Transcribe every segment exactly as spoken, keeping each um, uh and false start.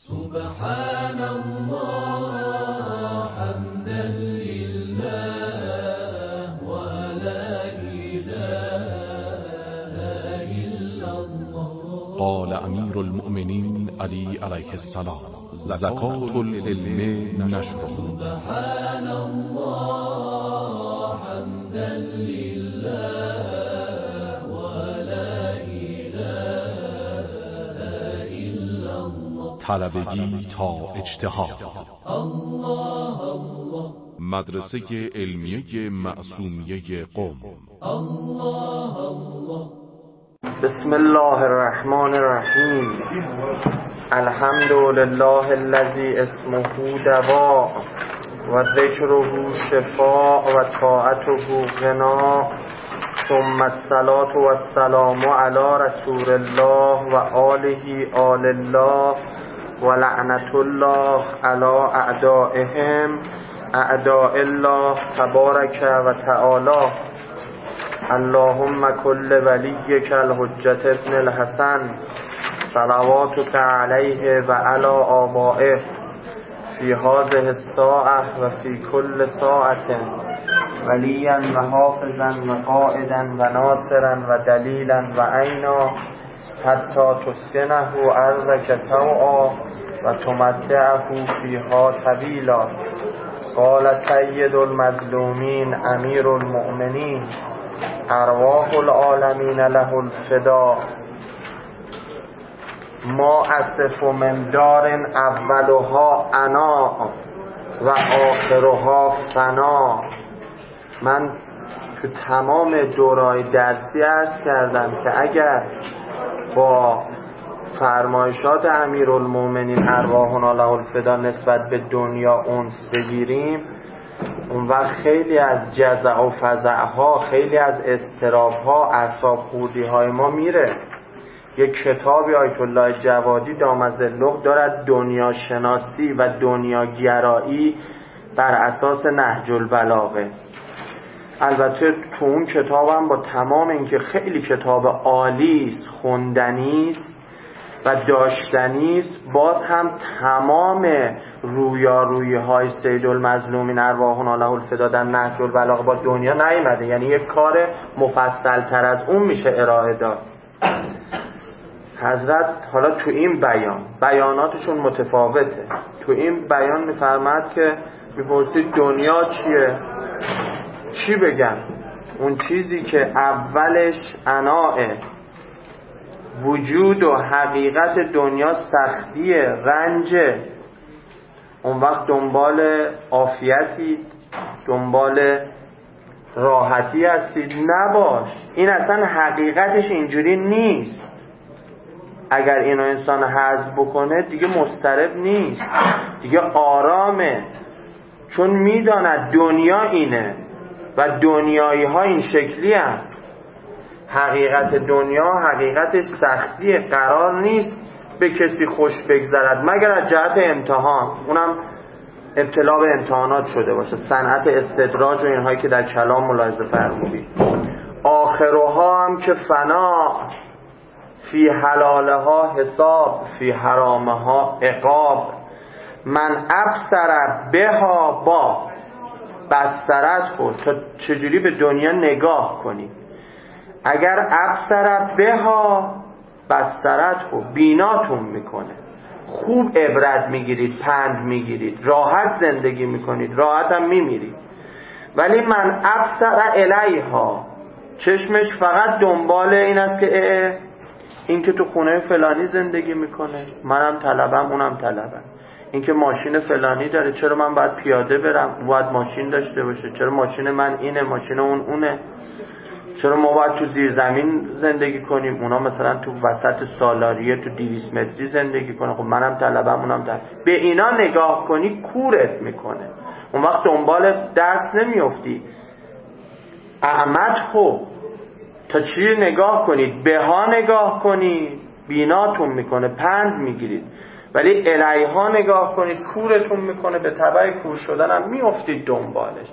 سبحان الله حمدا لله ولا إله إلا الله. قال امیر المؤمنین علی علیه السلام: زکات العلم نشره. سبحان الله حمدا لله ولا إله إلا الله. طلبگی تا اجتهاد. الله الله. مدرسه علمیه معصومیه قم. الله الله. بسم الله الرحمن الرحیم. الحمد لله الذی اسمه دواء و ذکره شفاء و طاعته غنا، ثم الصلاة و السلام علی رسول الله و آله آل الله و لعنت الله علی اعدائهم اعداء الله تبارک و تعالی. اللهم کل ولیک الحجة ابن الحسن صلواتک علیه و علی آبائه فی هذه الساعة و فی کل ساعة ولیا و حافظا و قائدا و ناصرا و دلیلا و عینا حتی تسکنه ارضک طوعا و تمتعه فیها طویلا. قال سید المظلومین امیر المؤمنین ارواح العالمین له الفدا. ما اصف من دار اولها انا و آخرها فنا. من تو تمام دورای درسی عرض کردم که اگر با فرمایشات امیرالمومنین ارواحنا له الفدا نسبت به دنیا اونس بگیریم، اون وقت خیلی از جزع و فزعها، خیلی از اضطرابها، اعصاب خوردی های ما میره. یک کتابی آیت الله جوادی دامظله دارد، دنیا شناسی و دنیا گرایی بر اساس نهج البلاغه. البته تو اون کتابم با تمام اینکه خیلی کتاب عالی است، خوندنی است و داشتنی است، باز هم تمام رویارویی های سید المظلومین ارواحنا له الفدا در نهج البلاغه با دنیا نیامده. یعنی یک کار مفصل تر از اون میشه ارائه داد. حضرت حالا تو این بیان، بیاناتشون متفاوته، تو این بیان میفرماد که میپرسید دنیا چیه؟ چی بگم؟ اون چیزی که اولش اناء وجود و حقیقت دنیا سختیه، رنجه. اون وقت دنبال عافیتی، دنبال راحتی هستید، نباش. این اصلا حقیقتش اینجوری نیست. اگر اینو انسان حذف بکنه دیگه مضطرب نیست، دیگه آرامه، چون میداند دنیا اینه و دنیایی ها این شکلی هست. حقیقت دنیا حقیقتش سختیه، قرار نیست به کسی خوش بگذرد مگر از جهت امتحان، اونم ابتلا به امتحانات شده باشه، صنعت استدراج و اینهایی که در کلام ملاحظه فرمودید. آخرها هم که فنا، فی حلالها حساب، فی حرامها عقاب. من ابصر بها با بسترت خود، تا چجوری به دنیا نگاه کنی. اگر ابصر بها بسترت خود، بیناتون میکنه، خوب عبرت میگیرید، پند میگیرید، راحت زندگی میکنید، راحت هم میمیرید. ولی من ابصر الیها، چشمش فقط دنبال این است که این که تو خونه فلانی زندگی میکنه، منم طلبم، اونم طلبم. این که ماشین فلانی داره، چرا من باید پیاده برم؟ باید ماشین داشته باشه. چرا ماشین من اینه، ماشین اون اونه؟ چرا ما باید تو زیر زمین زندگی کنیم، اونا مثلا تو وسط سالاریه تو دویست متری زندگی کنه؟ خب منم طلبم، اونم طلبم. به اینا نگاه کنی کورت میکنه. اون وقت دنبال درس نمیافتی. احمد خب تا چی نگاه کنید؟ به ها نگاه کنید، بیناتون میکنه، پند میگیرید. ولی الیها نگاه کنید، کورتون میکنه، به تبع کور شدن هم میافتید دنبالش.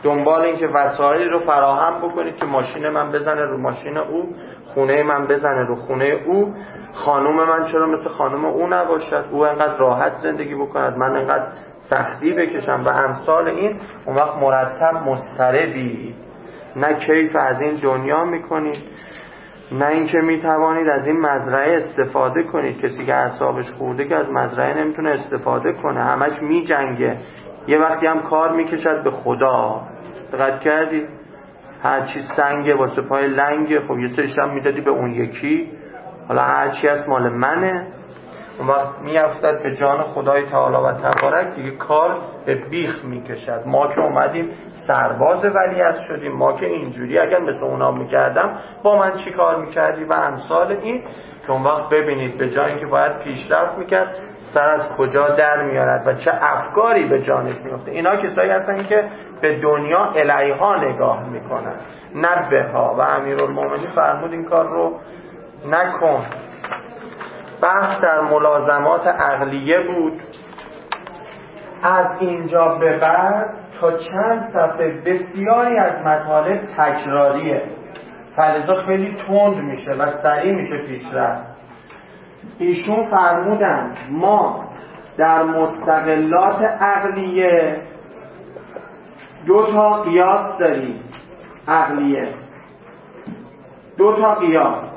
دنبال این که وسایلی رو فراهم بکنید که ماشین من بزنه رو ماشین او، خونه من بزنه رو خونه او، خانوم من چرا مثل خانوم او نباشد، او انقدر راحت زندگی بکند من انقدر سختی بکشم و امثال این. اون وقت مرتب مضطربی، نه کیف از این دنیا میکنید، نه اینکه میتوانید از این مزرعه استفاده کنید. کسی که اعصابش خورده که از مزرعه نمیتونه استفاده کنه، همش میجنگه، یه وقتی هم کار میکشد به خدا. دقت کردی؟ هر چی سنگه واسه پای لنگه، خب یه سرش هم میدادی به اون یکی، حالا هر چی از مال منه. اون وقت میافتد به جان خدای تعالی و تبارک، دیگه کار به بیخ میکشد. ما که اومدیم سرباز ولیعصر شدیم، ما که اینجوری اگر مثل اونا میکردم با من چی کار میکردی و امثال این. که اون وقت ببینید به جای اینکه باید پیشرفت میکرد، سر از کجا در میارد و چه افکاری به جانش میفته. اینا کسایی هستن که به دنیا الیها نگاه میکنن، نه بها. و امیرالمومنین فرمود این کار رو نکن. بحث در ملازمات عقلیه بود. از اینجا به بعد تا چند صفحه بسیاری از مطالب تکراریه، فلذا خیلی تند میشه و سریع میشه پیشرفت. ایشون فرمودن ما در مستقلات عقلیه دو تا قیاس داریم. عقلیه دو تا قیاس.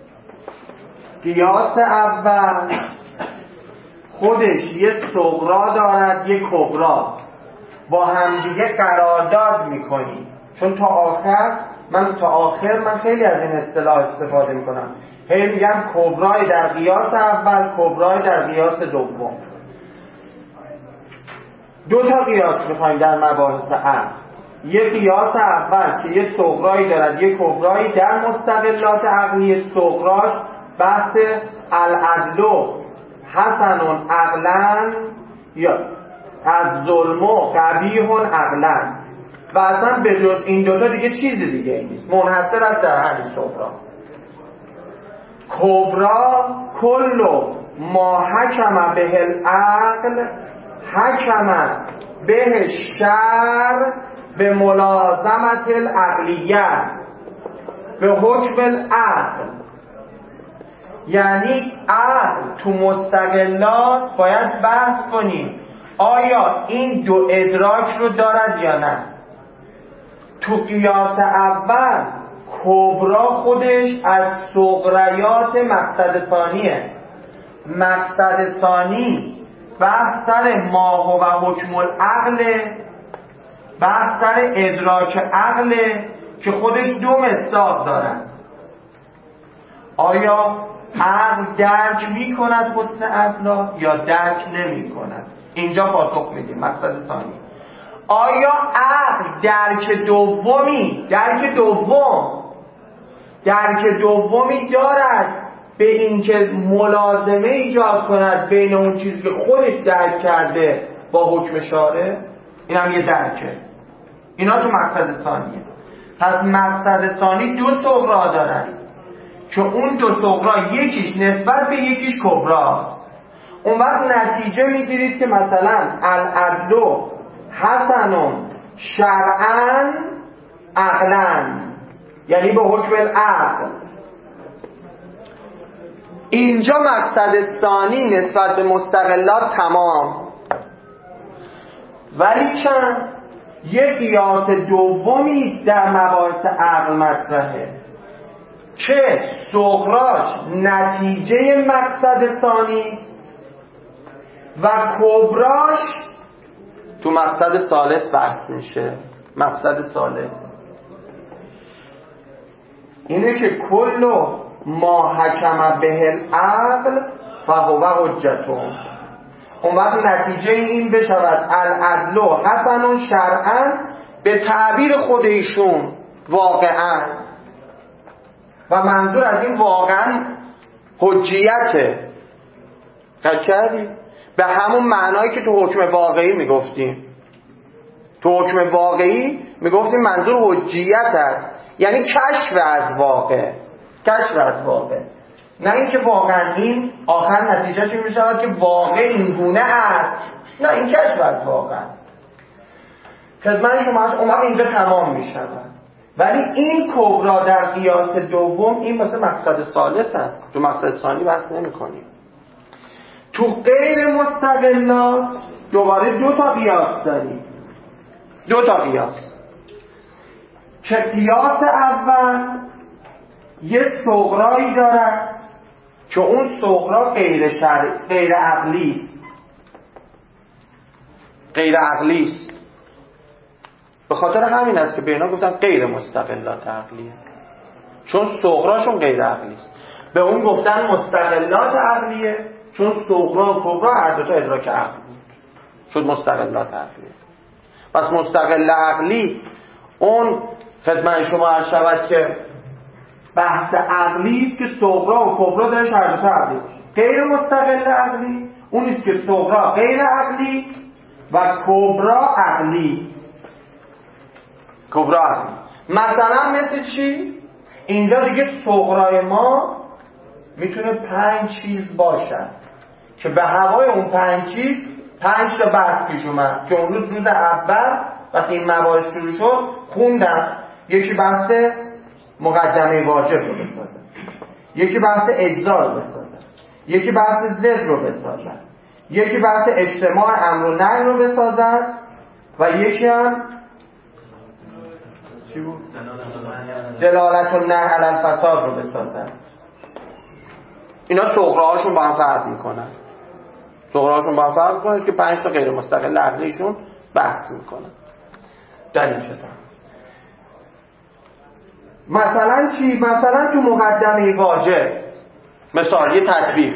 قیاس اول خودش یه صغرا دارد یه کبرا، با همدیگه قرارداد میکنی. چون تا آخر من تا آخر من خیلی از این اصطلاح استفاده میکنم، هی میگم کبرای در قیاس اول، کبرای در قیاس دوم. دو تا قیاس میخوایم در مباحث عقل. یه قیاس اول که یه صغرایی دارد یه کبرایی، در مستقلات عقلی صغراش بحث العدل حسن عقلا یا از ظلم قبیح عقلا، و اصلا به جز این دوتا دیگه چیز دیگه ای نیست، منحصر است در همین صغرا. کبرا کلو ما حکم به العقل حکم به شر به ملازمت العقلیه به حکم العقل. یعنی عقل تو مستقلات باید بحث کنیم آیا این دو ادراک رو دارد یا نه. تو قیاس اول کبرا خودش از صغریات مقصد ثانیه. مقصد ثانی بحث سر ما و حکم العقل، بحث سر ادراک عقل که خودش دو مصداق دارن. آیا عقل درک می کند حسن عقلا یا درک نمی کند؟ اینجا پاسخ میدیم. مقصد ثانی، آیا عقل درک دومی درک دوم درک دومی دارد به اینکه ملازمه ایجاد کند بین اون چیزی که خودش درک کرده با حکم شارع؟ این هم یه درکه. اینا تو مقصد ثانیه. پس مقصد ثانی دو صغرا دارن که اون دو صغرا یکیش نسبت به یکیش کبراست. اون وقت نتیجه میگیرید که مثلا العدل حسن شرعا عقلا، یعنی به حکم العقل. اینجا مقصد ثانی نسبت به مستقلات تمام، ولی چند یه قیاس دومی در مباحث عقل مطرحه که صغراش نتیجه مقصد ثانی و کبراش تو مقصد ثالث بحث میشه. مقصد ثالث اینه که کلو ما حکم به العقل فهو حجتون. اون وقت نتیجه این بشود العدل حسن شرعا به تعبیر خود ایشون واقعا، و منظور از این واقعا حجیته. قد کردی؟ به همون معنایی که تو حکم واقعی میگفتیم. تو حکم واقعی میگفتیم منظور حجیت است، یعنی کشف از واقع. کشف از واقع، نه اینکه واقعا این آخر نتیجهش این میشود که واقع این گونه است، نه، این کشف از واقع است. خدمت شما هست، اون وقت اینجا تمام می شود. ولی این کبرا در قیاس دوم این واسه مقصد ثالث است، تو مقصد ثانی بحث نمی کنیم. تو غیر مستقلات دوباره دو تا قیاس داریم، دو تا قیاس که قیاس اول یه صغرایی دارد که اون صغرا غیر شرع، غیر عقلی است، غیر عقلی است. به خاطر همین است که به اینا گفتن غیر مستقلات عقلیه، چون صغراشون غیر عقلی است. به اون گفتن مستقلات عقلیه چون صغرا و کبرا هر دو تا ادراک عقل بود، شد مستقلات عقلیه. پس مستقل عقلی اون خدمت شما عرض شود که بحث عقلی است که صغرا و کبرا درش هر دو تا عقلی باشه. غیر مستقل عقلی اون است که صغرا غیر عقلی و کبرا عقلی. کبرا عقلی مثلا مثل چی؟ اینجا دیگه صغرای ما میتونه پنج چیز باشد که به هوای اون پنج چیز پنج تا بحث پیش اومد که اون روز روز اول وقتی این مباحث شروع شد خوندم. یکی بحث مقدمه واجب رو بسازن، یکی بحث اجزا رو بسازن، یکی بحث ضد رو بسازن، یکی بحث اجتماع امر و نهی رو بسازن و یکی هم چی بود؟ دلالت و نهی علی الفساد رو بسازن. اینا صغراهاشون با هم فرق میکنن، صغراهاشون با هم فرق میکنن که پنج تا غیر مستقل عقلیشون بحث میکنن در این شدن. مثلا چی؟ مثلا تو مقدمه واجب مثال یه تطبیق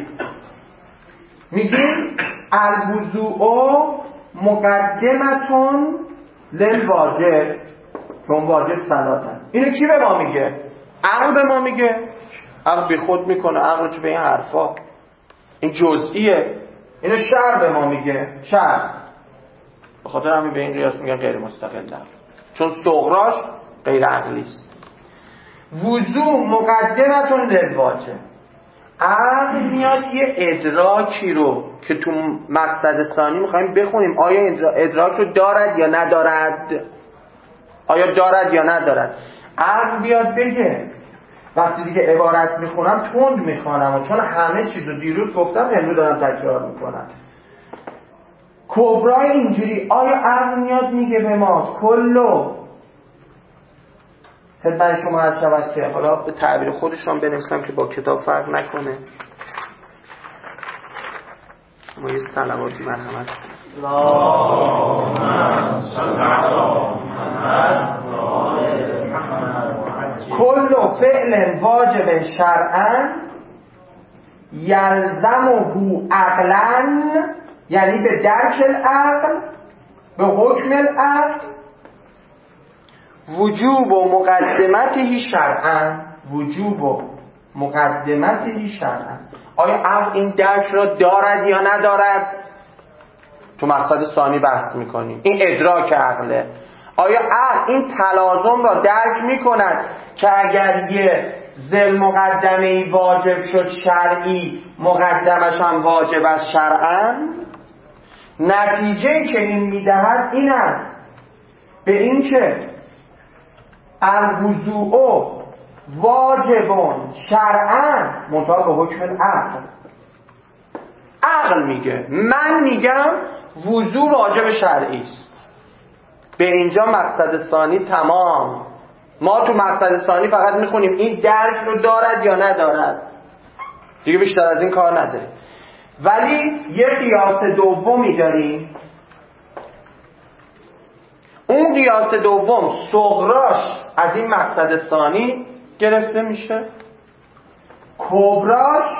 میگیم الوضوء مقدمتون للواجب، چون واجب صلات هست. اینو کی به ما میگه؟ عقل به ما میگه؟ عقل بی خود میکنه، عقل چه به این حرفا، این جزئیه. اینو شرع به ما میگه، شرع. به خاطر همین به این قیاس میگن غیر مستقل، چون صغراش غیر عقلی است. وضوء مقدمتون للواجب، عقل میاد یه ادراکی رو که تو مقصد ثانی میخوایم بخونیم آیا ادراک رو دارد یا ندارد، آیا دارد یا ندارد. عقل بیاد بگه. وقتی دیگه عبارت میخونم تند میخوانم چون همه چیز رو دیروز گفتم امروز دارم تکرار میکنم. کبرای اینجوری آیا عقل میاد میگه به ما کلو خدمت شما عرض شود که حالا به تعبیر خودشان بنویسم که با کتاب فرق نکنه. ما یه صلواتی مرحمت کل فعل واجب شرعا یلزمه عقلا، یعنی به درک العقل، به حکم العقل، وجوب و مقدمته شرعا، وجوب و مقدمته شرعا. آیا عقل این درک را دارد یا ندارد؟ تو مقصد ثانی بحث میکنیم. این ادراک عقله. آیا عقل این تلازم را درک میکند که اگر یه ذل مقدمه‌ای واجب شد شرعی، مقدمش هم واجب از شرعا؟ نتیجه که این میدهد این است به این که الوضوء واجبون شرعا منتها به حکم العقل. عقل میگه، من میگم وضوء واجب شرعی است. به اینجا مقصد ثانی تمام. ما تو مقصد ثانی فقط میخونیم این درک رو دارد یا ندارد، دیگه بیشتر از این کار نداره. ولی یه قیاس دومی داریم. اون قیاس دوم صغراش از این مقصد ثانی گرفته میشه، کبراش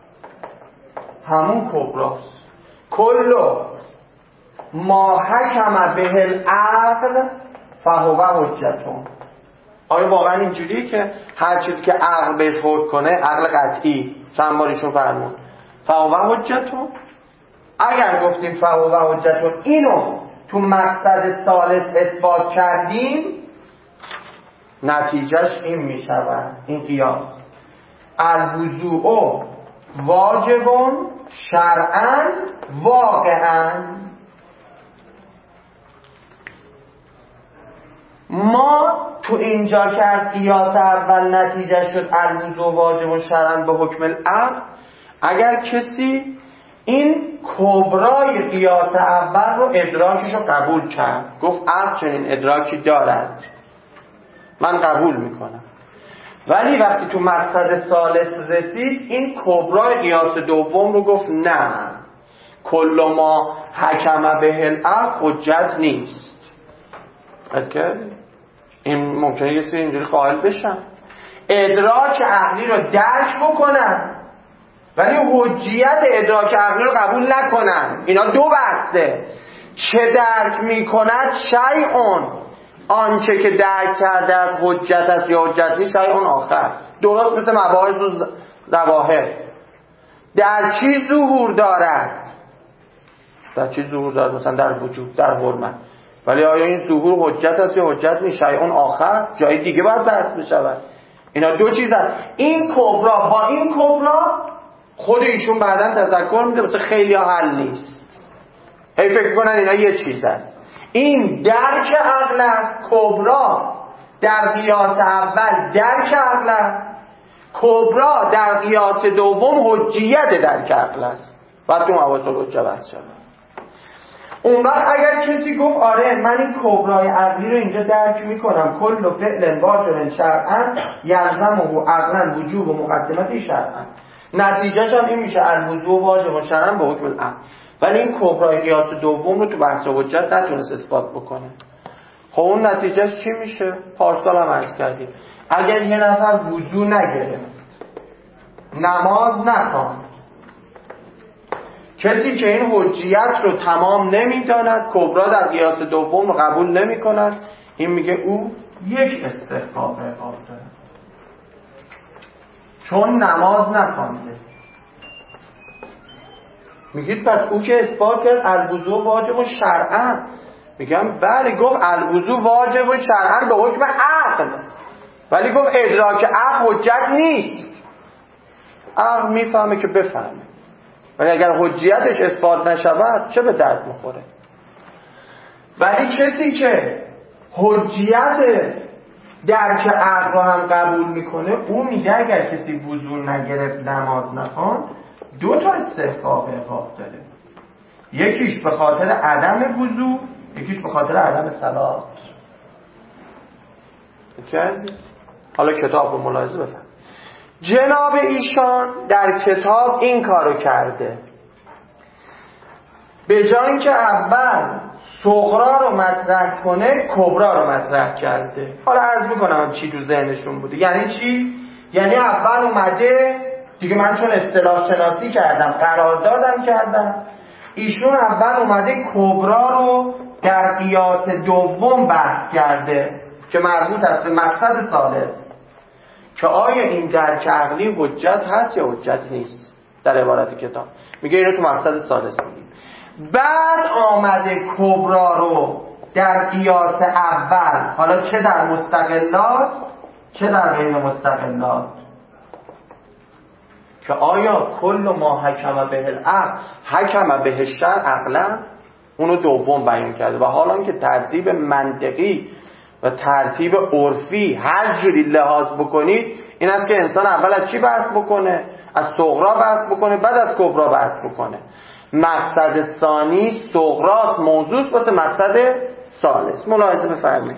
همون کبراست. کلو ما حکم به العقل فهو حجتون. آیا واقعا اینجوریه که هر چیزی که عقل بهش حکم کنه، عقل قطعی چند باریشون فرمون فهو حجتون؟ اگر گفتیم فهو حجتون اینو تو مقصد ثالث اثبات کردیم، نتیجهش این میشود، این قیاس الوضوء واجبون شرعا واقعا. ما تو اینجا که از قیاس اول نتیجه شد الوضوء واجب و شرعاً به حکم العقل، اگر کسی این کبرای قیاس اول رو ادراکش رو قبول کرد، گفت عقل چنین ادراکی دارد، من قبول میکنم، ولی وقتی تو مقصد ثالث رسید این کبرای قیاس دوم رو گفت نه، کل ما حکم به العقل حجت نیست. این ممکنه یه سری اینجوری قائل بشن، ادراک عقلی رو درک بکنن ولی حجیت ادراک عقلی رو قبول نکنن. اینا دو بحثه. چه درک میکند شیء، آنچه که درک کرده از حجت است یا حجت نیست شیء آخر. درست مثل مباحث و ظواهر. در چی ظهور دارد؟ در چی ظهور دارد؟ مثلا در وجود، در حرمت. ولی آیا این ظهور حجت است یا حجت نیست شیء آخر؟ جای دیگه باید بحث بشود. اینا دو چیز هست. این کبرا با این کبرا خود ایشون بعداً تذکر میده واسه خیلی ها حل نیست. هی فکر کنن اینا یه چیز است. این درک عقل است. کبرا در قیاس اول درک عقل است، کبرا در قیاس دوم حجیت درک عقل است. بعد تو مباحث حجت بحث شد. اون وقت اگر کسی گفت آره من این کبرای عقلی رو اینجا درک میکنم، کل فعل واجب شرعاً یلزمه عقلاً وجوب و مقدمتی شرعاً، نتیجهش هم این میشه الوضوء واجب شرعاً به حکم العقل، ولی این کبرای قیاس دوم رو تو بحث حجت نتونست اثبات بکنه. خب اون نتیجهش چی میشه؟ پارسال هم عرض کردیم اگر یه نفر وضو نگرفت، نماز نخواند، کسی که این حجیت رو تمام نمیداند، کبرا در قیاس دوم رو قبول نمی کند، این میگه او یک استحقاق عقاب داره چون نماز نخوانده. میگید پس او که اثبات کرد الوضوء واجب و شرعاً، میگم بله گفت الوضوء واجب و شرعاً به حکم عقل، ولی گفت ادراک عقل حجت نیست. عقل میفهمه که بفهمه، ولی اگر حجیتش اثبات نشود چه به درد میخوره. ولی کسی که حجیت درک عقل رو هم قبول میکنه، او میگه اگر کسی وضو نگرفت نماز نخواند دو تا استحقاق عقاب داره، یکیش به خاطر عدم وضو، یکیش به خاطر عدم صلات. حالا کتاب رو ملاحظه بفرمایید. جناب ایشان در کتاب این کارو کرده، به جای اینکه اول صغرا رو مطرح کنه کبرا رو مطرح کرده. حالا عرض میکنم چی تو ذهنشون بوده. یعنی چی؟ یعنی اول اومده دیگه، من چون اصطلاح شناسی کردم قراردادم کردم، ایشون اول اومده کبرا رو در قیاس دوم بحث کرده که مربوط است به مقصد ثالث، که آیا این درک عقلی حجت هست یا حجت نیست. در عبارت کتاب میگه اینو تو مقصد ثالث میگیم. بعد آمده کبرا رو در قیاس اول، حالا چه در مستقلات چه در غیر مستقلات، که آیا کل ما حکم به العقل حکم به الشرع عقلا، اونو دوم بیان کرده. و حالا که ترتیب منطقی و ترتیب عرفی هر جوری لحاظ بکنید این است که انسان اول از چی بحث بکنه؟ از صغرا بحث بکنه، بعد از کبرا بحث بکنه. مقصد ثانی صغراست، موضوع واسه مقصد ثالث. ملاحظه بفرمایید.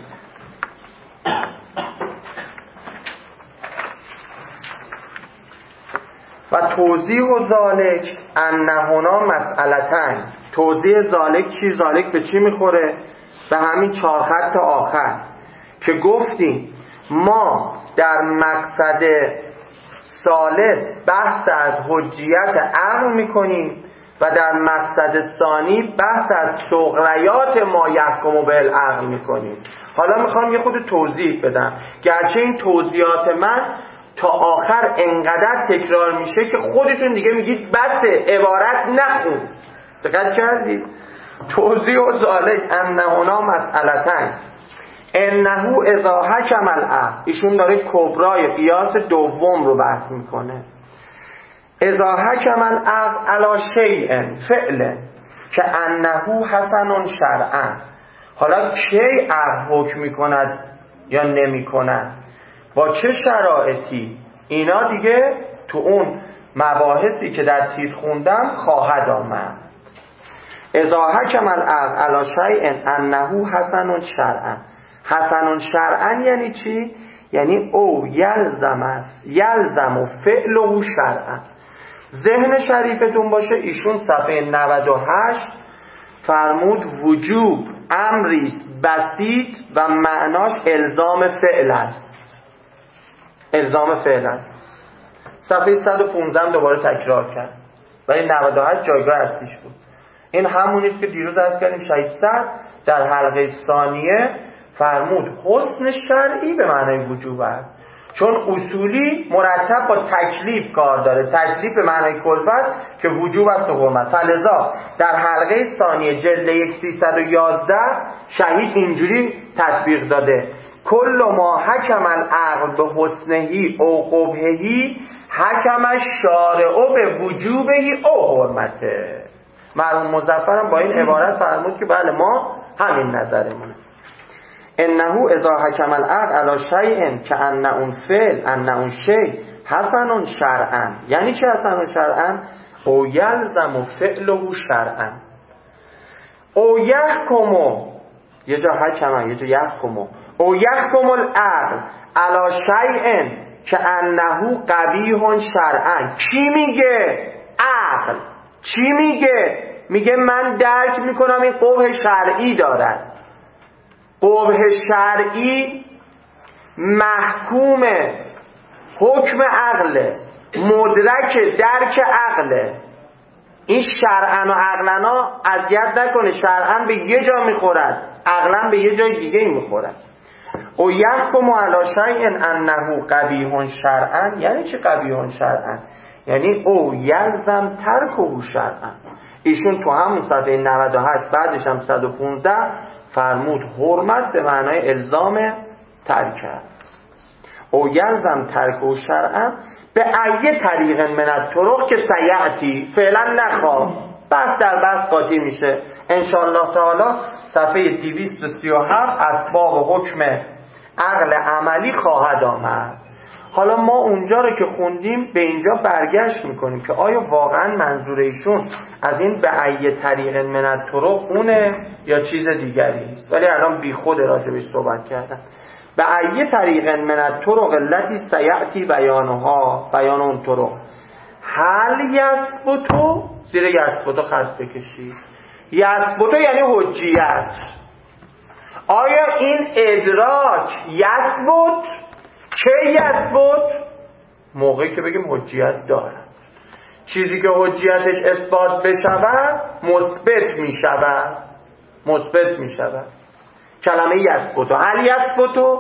و توضیح و ذالک انهنا مسئلتن. توضیح ذالک چی؟ ذالک به چی میخوره؟ به همین چهار خط آخر که گفتیم ما در مقصد ثالث بحث از حجیت عقل میکنیم و در مقصد ثانی بحث از صغریات ما یحکم بالعقل میکنیم. حالا میخوام یه خود توضیح بدم، گرچه این توضیحات من تا آخر انقدر تکرار میشه که خودتون دیگه میگید بسه عبارت نخون. دقت کردید؟ توضیح و ذالک انهنا مسئلتن انه اذا حکم العقل، ایشون داره کبرای قیاس دوم رو بحث میکنه. اذا حکم العقل علی شیء فعل که انه حسن شرعا، حالا کی عقل حکم میکند یا نمیکند، با چه شرایطی، اینا دیگه تو اون مباحثی که در تیت خوندم خواهد آمد. اذا حکم العقل علی شیء انه حسن شرعا. حسن شرعا یعنی چی؟ یعنی او یلزم یلزم فعله شرعا. ذهن شریفتون باشه ایشون صفحه نود و هشت فرمود وجوب امریست بسیط و معناش الزام فعل است. الزام فعل است. صفحه صد و پانزده دوباره تکرار کرد ولی نود و هشت جایگاه اصلیش بود. این همونیست که دیروز عرض کردیم شهید صدر در حلقه ثانیه فرمود حسن شرعی به معنای وجوب است، چون اصولی مرتب با تکلیف کار داره. تکلیف به معنای کلفت که وجوب است و حرمت. فلذا در حلقه ثانیه جلد سیصد و یازده شهید اینجوری تطبیق داده: کل ما حکم العقل به حسنهی او قبحهی حکم الشارع به وجوبهی او حرمته. مرحوم مظفرم با این عبارت فرمود که بله ما همین نظرمونه. انه اذا حکم العقل علی شیء کأن اون فعل ان اون شیء حسن شرعا. یعنی چه حسن شرعا؟ او یلزم فعله شرعا. او یحکم، یه جا حکم یه جا یحکم. او یحکم العقل علی شیء کأنه قبیح شرعا. کی میگه؟ عقل. چی میگه؟ میگه من درک میکنم این قبح شرعی دارد. قبح شرعی محکوم حکم عقله، مدرک درک عقله. این شرعن و عقلنا اذیت نکنه. شرعن به یه جا میخورد، عقلن به یه جای دیگه میخورد. او یحکم علی شیء انه قبیح شرعا. یعنی چه قبیح شرعا؟ یعنی او یلزم ترکه شرعا. ایشون تو همون صفحه نود و هشت بعدش هم صد و پانزده فرمود حرمت به معنای الزام ترک است. او یلزم ترکه شرعا به ای طریق من الطرق که سیعتی فعلا نخواه. بس در بس قاطی میشه انشاءالله تعالی. صفحه دویست و سی و هفت اسباب و حکم عقل عملی خواهد آمد. حالا ما اونجا رو که خوندیم به اینجا برگشت میکنیم که آیا واقعا منظور ایشون از این به ای طریق من الطرق اونه یا چیز دیگری است. ولی الان بی خود راجبش صحبت کردم. به ای طریق من الطرق التي سیأتی بیانها، بیان اون طرق. هل یثبتو، زیر یثبتو خط بکشید. یثبتو یعنی حجیت. آیا این ادراک یثبت؟ چه یثبت؟ موقعی که بگیم حجیت دارد. چیزی که حجیتش اثبات بشود مثبت می شود. مثبت می شود. کلمه یثبتو، هل یثبتو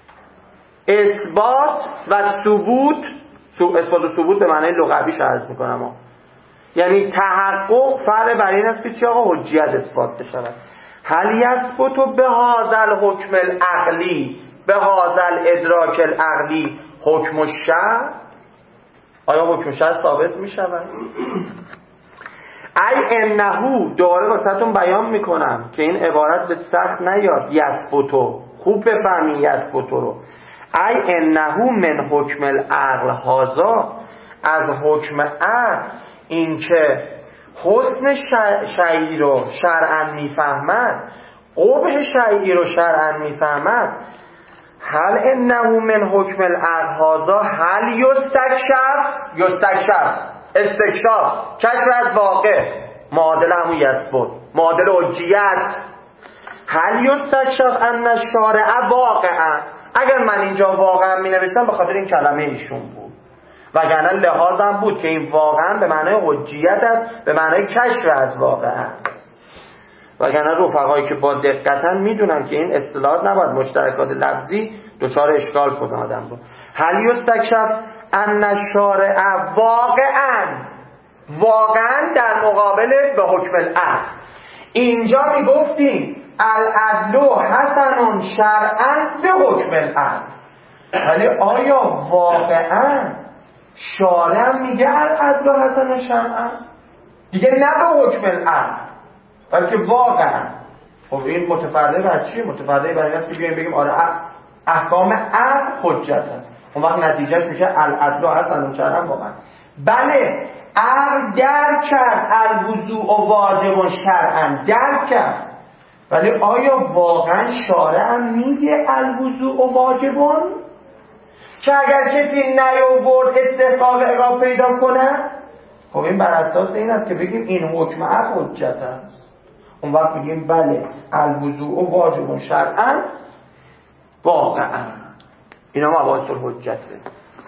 اثبات و ثبوت. اثبات و ثبوت به معنی لغویش عرض میکنم. یعنی تحقق فرق بر این است که چه آقا حجیت اثبات بشود. هل یثبتو به هذا الحکم العقلی، به هذا الادراک العقلی حکم الشرع. آیا حکم شرع ثابت می شود؟ ای انهو، دوباره واسهتون بیان میکنم که این عبارت به سخت نیاد. یثبتو خوب بفهمی یثبتو رو. ای انهو من حکم العقل هذا، از حکم عقل این که حسن شیعی رو شرعا میفهمد، قبح شیعی رو شرعا میفهمد. هل انه من حکم العقل هذا هل یستکشف، یستکشف استکشاف، کشف از واقع، معادل همون یثبت، معادل حجیت. هل یستکشف ان الشارع واقعا. اگر من اینجا واقعا می نوشتم به خاطر این کلمه ایشون بود، وگرنه لحاظم بود که این واقعا به معنای حجیت است، به معنای کشف از واقع است. وگرنه رفقایی که با دقتن میدونن که این اصطلاحات نباید مشترکات لفظی دچار اشکال کنه آدم رو. هل یستکشف ان الشارع واقعا، واقعا در مقابل به حکم العقل. اینجا میگفتیم العدل حسن شرعا به حکم العقل، ولی آیا واقعا شارع میگه العدل حسن شرعا؟ دیگه نه به حکم العقل بلکه واقعا. خب این متفرع بر چیه؟ متفرع بر این است که بیایم بگیم آره احکام عقل حجت هست، اون وقت نتیجهش میشه العدل حسن شرعا واقعا. بله عقل درک کرد الوضوء واجب شرعا، درک کرد، ولی آیا واقعا شارع میگه الوضوء واجبون که اگر کسی نیاورد استحقاق عقاب پیدا کنه؟ خب این بر اساس این است که بگیم این حکم عقل حجت است، اون وقت بگیم بله الوضوء واجب شرعا واقعا. اینا مباحث الحجته.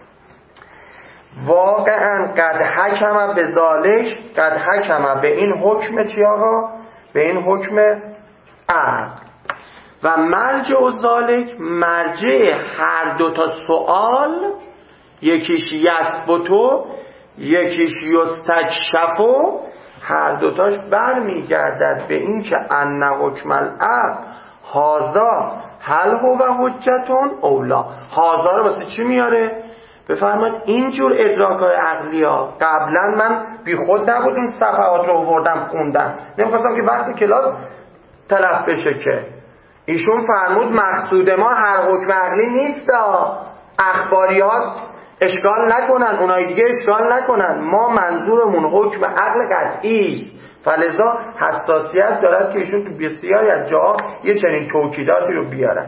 واقعا قد حکم به ذالک، قد حکم به این حکم چی آقا؟ به این حکم عقل. و مرجع ذالک، مرجع هر دو تا سوال، یکیش یثبتو یکیش یستکشفو، هر دوتاش برمیگردد به این که ان حکم العقل هازا هل هو حجتون اولا. هازا رو واسه چی میاره؟ بفرمایید اینجور ادراکای عقلی ها قبلا من بی خود نبود این صفحات رو آوردم خوندم، نمیخواستم که وقتی کلاس تلف بشه. که ایشون فرمود مقصود ما هر حکم عقلی نیست، اخباری ها اشکال نکنن، اونای دیگه اشکال نکنن، ما منظورمون حکم عقل قطعی است. فلذا حساسیت دارد که ایشون تو بسیاری از جاها یه چنین توکیداتی رو بیارن.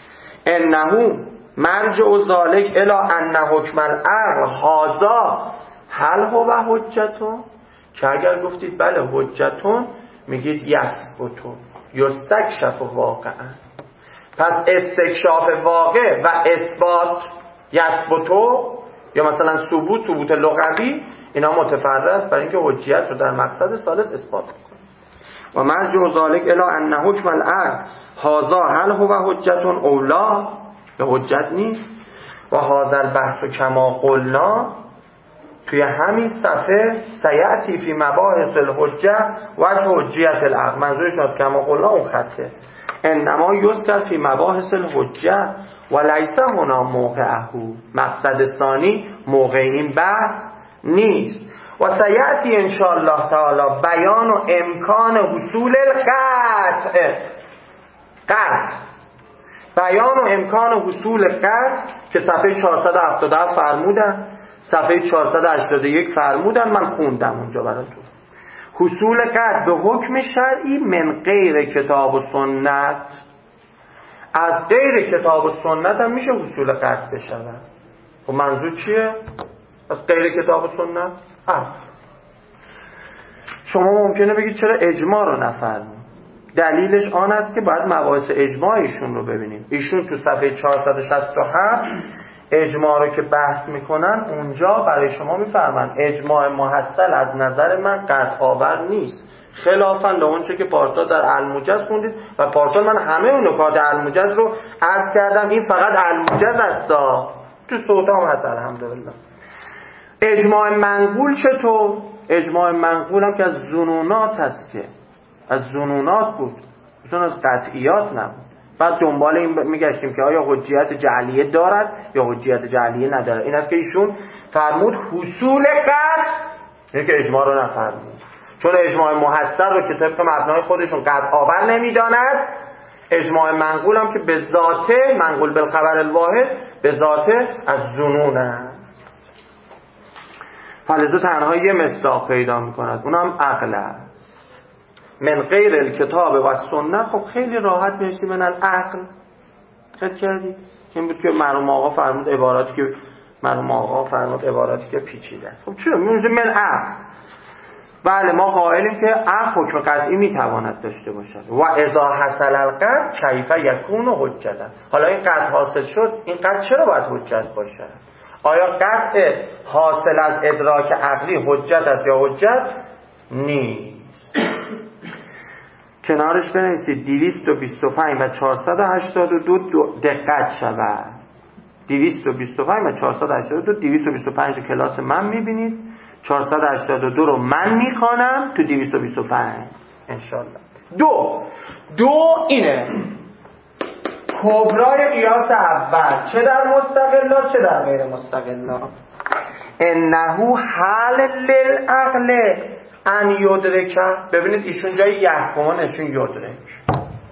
انه مرجع ذالک الی ان حکم العقل هذا هل هو حجتون، که اگر گفتید بله حجتون میگید یثبتون یستکشف واقعا. پس استکشاف واقع و اثبات یثبتو یا مثلا ثبوت ثبوت لغوی اینا متفرع است برای اینکه حجیت رو در مقصد ثالث اثبات کنه. و مرجع ذالک الی ان حکم العقل هذا هل هو حجتون اولا، به حجت نیست. و هذا البحث کما قلنا، توی همین صفحه سیأتی فی مباحث الحجه و حجیت العقل، منظورش از کما قلنا اون خطه، انما یذکر فی مباحث الحجه و لیس هنا موقعه، مقصد ثانی موقع این بحث نیست. و سیأتی ان شاء الله تعالی بیان و امکان حصول القطع، قطع بیان و امکان حصول قطع که صفحه چهارصد و هفتاد و هفت فرمودن، صفحه چهارصد و هشتاد و یک فرمودن، من خوندم اونجا براتون. حصول قطع به حکم شرعی من غیر کتاب و سنت، از غیر کتاب و سنت هم میشه حصول قطع بشود. خب منظور چیه؟ از غیر کتاب و سنت؟ آه. شما ممکنه بگید چرا اجماع رو نفرمود؟ دلیلش آن است که باید مباحث اجماع ایشون رو ببینیم. ایشون تو صفحه چهارصد و شصت و هفت اجماع رو که بحث میکنن اونجا برای شما میفرمن اجماع محصل از نظر من قطع آور نیست، خلافاً به اون چه که پارسال در الموجز خوندید و پارسال من همه اون نکات الموجز رو عرض کردم. این فقط الموجز است، تو صوتام هست الحمدلله. اجماع منقول چطور؟ اجماع منقول هم که از ظنونات هست، که از ظنونات بود، چون از قطعیات نبود. بعد دنبال این میگشتیم که آیا حجیت جعلیه دارد یا حجیت جعلیه ندارد. این است که ایشون فرمود حصول قطع، اینه که اجماع رو نفرمود، چون اجماع محصل رو که طبق مبنای خودشون قطع آور نمیداند. اجماع منقول هم که به ذاته منقول بالخبر الواحد به ذاته از ظنون است، فلذا تنها یه مصداق پیدا میکند، اونم عقل است. من غیر الکتاب و سنت، خب خیلی راحت میشتی من العقل خد کردی. این بود که مرحوم آقا فرمود عباراتی که مرحوم آقا فرمود عباراتی که پیچیده است. خب چرا میگه من عقل؟ بله ما قائلیم که عقل حکم قطعی میتواند داشته باشد. و اذا حصل القطع کیف یکون حجت. حالا این قطع حاصل شد، این قطع چرا باید حجت باشد؟ آیا قطع حاصل از ادراک عقلی حجت است یا حجت نیست؟ کنارش بنویسید دویست و بیست و پنج و چهارصد و هشتاد و دو دقت شود. دویست و بیست و پنج و چهارصد و هشتاد و دو دویست و بیست و پنج رو کلاس من میبینید، چهارصد و هشتاد و دو رو من میخوانم تو دویست و بیست و پنج انشالله. دو دو اینه کبرای قیاس اول، چه در مستقلا چه در غیر مستقلا. انه حل للعقل ان یدرک. ببینید ایشون جای یحکمه نشون یدرک،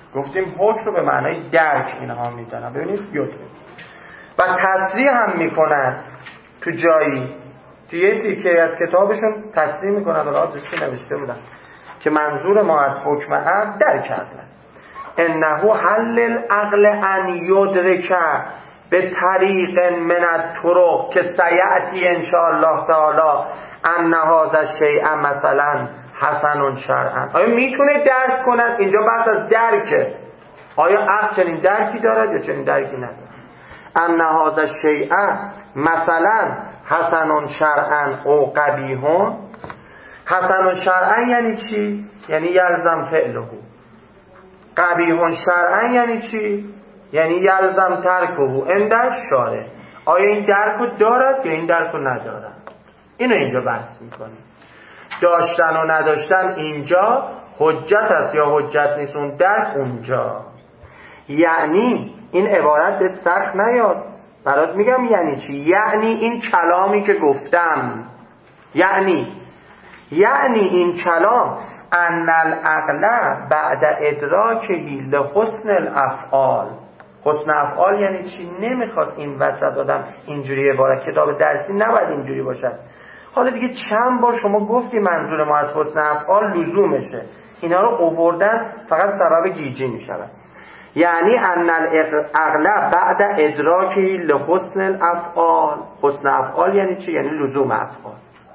گفتیم حکم رو به معنای درک اینها میدونن. ببینید یوتر و تصریح هم میکنن تو جایی تو یه تیکه از کتابشون تصریح میکنن و راستش نوشته بودن که منظور ما از حکم عقل درک کردن انه حل العقل ان یدرک به طریق من الطرق که سیأتی ان شاء الله تعالی ان هذا الشیء مثلا حسن شرعا. آیا میتونه درک کند؟ اینجا بحث از درکه. آیا عقل چنین درکی دارد یا چنین درکی ندارد؟ ان هذا الشیء مثلا حسن شرعا او قبیح. حسن شرعا یعنی چی؟ یعنی یلزم فعله. قبیح شرعا یعنی چی؟ یعنی یلزم ترکه عند الشارع. آیا این درکو دارد یا این درکو ندارد؟ اینو اینجا بحث میکنیم. داشتن و نداشتن اینجا حجت است یا حجت نیست اون درک اونجا. یعنی این عبارت به سخت نیاد برات میگم یعنی چی. یعنی این کلامی که گفتم یعنی یعنی این کلام ان العقل بعد ادراکه لحسن الافعال. حسن افعال یعنی چی؟ نمیخواست این وسط آدم اینجوری عبارت کتاب درسی نباید اینجوری باشد. حالا دیگه چند بار شما گفتی منظور ما از حسن افعال لزومشه، اینا رو آوردن فقط سبب گیجی میشود. یعنی ان العقل بعد ادراکه لحسن الافعال. حسن افعال یعنی چی؟ یعنی لزوم افعال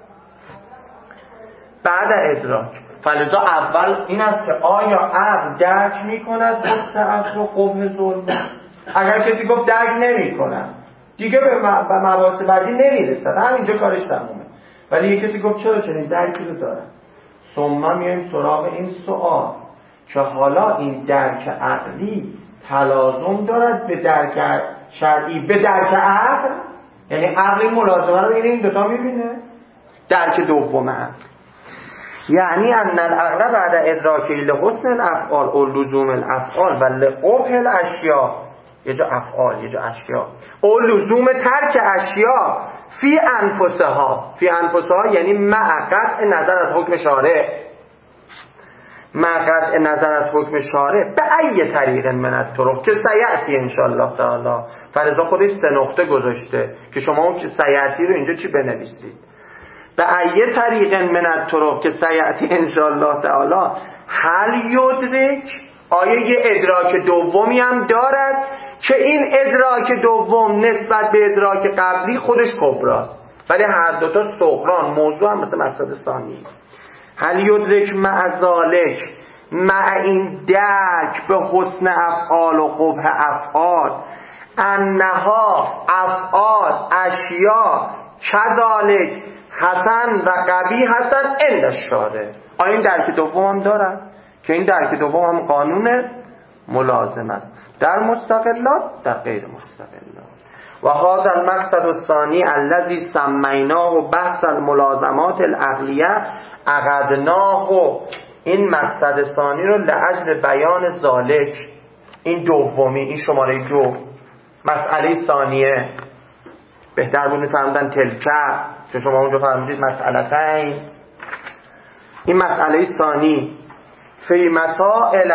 بعد ادراک. فلذا اول این است که آیا عقل درک میکند حسن افعال و قبح ظلم؟ اگر کسی گفت درک نمیکند دیگه به مباحث بعدی نمیرسد، همینجا کارش تمومه. ولی یک کسی گفت چرا چنین درکی رو دارن، ثم میایم سراغ این سوال که حالا این درک عقلی تلازم دارد به درک شرعی به درک عقل؟ یعنی عقلی ملازمه رو این دوتا میبینه؟ درک دوم عقل یعنی ان العقل بعد ادراکی لحسن الافعال او لزوم الافعال و لقبح الاشیاء، یه جا افعال یه جا اشیاء، او لزوم ترک اشیاء فی انفسها. فی انفسها یعنی مع قطع نظر از حکم شارع، مع قطع نظر از حکم شارع به ای طریق من الطرق که سیأتی ان شاء الله تعالی. فرضا خودش سه نقطه گذاشته که شما اون که سیأتی رو اینجا چی بنویسید؟ به ای طریق من الطرق که سیأتی ان شاء الله تعالی هل یدرک. آیا یه ادراک دومی هم دارد که این ادراک دوم نسبت به ادراک قبلی خودش کبراست، ولی هر دوتا سغران موضوع هم مثل مقصد ثانی. هل یدرک مع ذالک، مع این درک به حسن افعال و قبح افعال، انها افعال اشیاء کذالک حسن و قبیح حسن عند الشارع. آیا این درک دوم هم دارد که این درک دوم هم قانون ملازم است در مستقلات در غیر مستقلات. و هذا المقصد الثانی الذي سمیناه بحث الملازمات العقلیه عقدناه. این مقصد ثانی رو لاجل بیان ذالک، این دومی، این شماره دو، مسئله ثانیه، بهتر بود می‌فهمیدن تلکه چون شما اونجا فهمیدید مسئلتین. این مسئله ثانی فی مسائل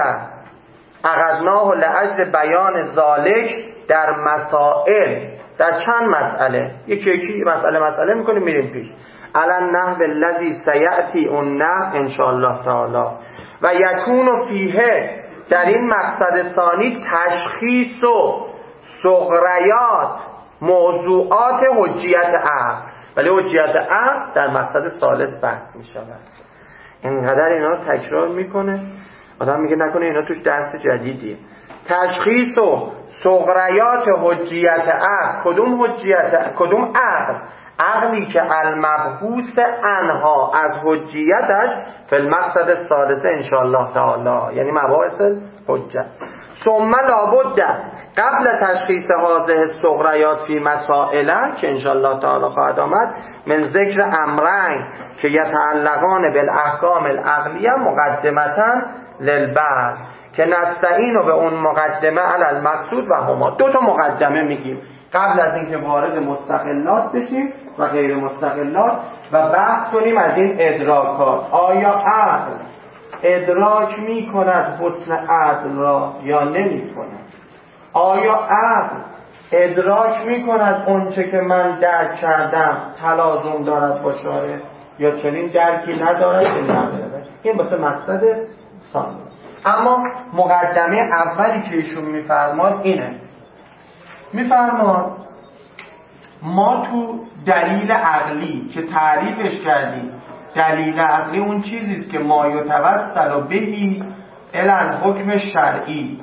عقدناه لاجل بیان ذالک، در مسائل، در چند مسئله، یکی یکی مسئله مسئله میکنیم میریم پیش. علی نحو الذی سیأتی اون نحو ان شاء الله تعالی. و یکون فیه، در این مقصد ثانی تشخیص و صغریات موضوعات حجیت عقل، ولی حجیت عقل در مقصد ثالث بحث میشود. اینقدر اینا رو تکرار میکنه آدم میگه نکنه اینا توش درس جدیدیه. تشخیص و صغریات حجیت عقل. کدوم حجیت؟ کدوم عقل؟ عقلی که المبحوث عنها از حجیتش فی المقصد الثالث ان شاء الله تعالی، یعنی مباحث حجت. ثم لابد قبل تشخیص هذه الصغریات فی مسائل که ان شاء الله تعالی خواهد آمد من ذکر امرین که یتعلقان بالاحکام العقلیه مقدمتا للبحث که نستعین و به اون مقدمه علی المقصود و هما. دو تا مقدمه میگیم قبل از اینکه وارد مستقلات بشیم و غیر مستقلات و بحث کنیم از این ادراکات. آیا عقل ادراک می کند حسن عقل را یا نمی کند؟ آیا عقل ادراک می کند اونچه که من درک کردم تلازم دارد با شارع یا چنین درکی ندارد که ندارد؟ این واسه مقصد ثانی. اما مقدمه اولی که ایشون میفرماد اینه، میفرماد ما تو دلیل عقلی که تعریفش کردیم، دلیل عقلی اون چیزیست که ما یتوسل بهی الی الحکم شرعی.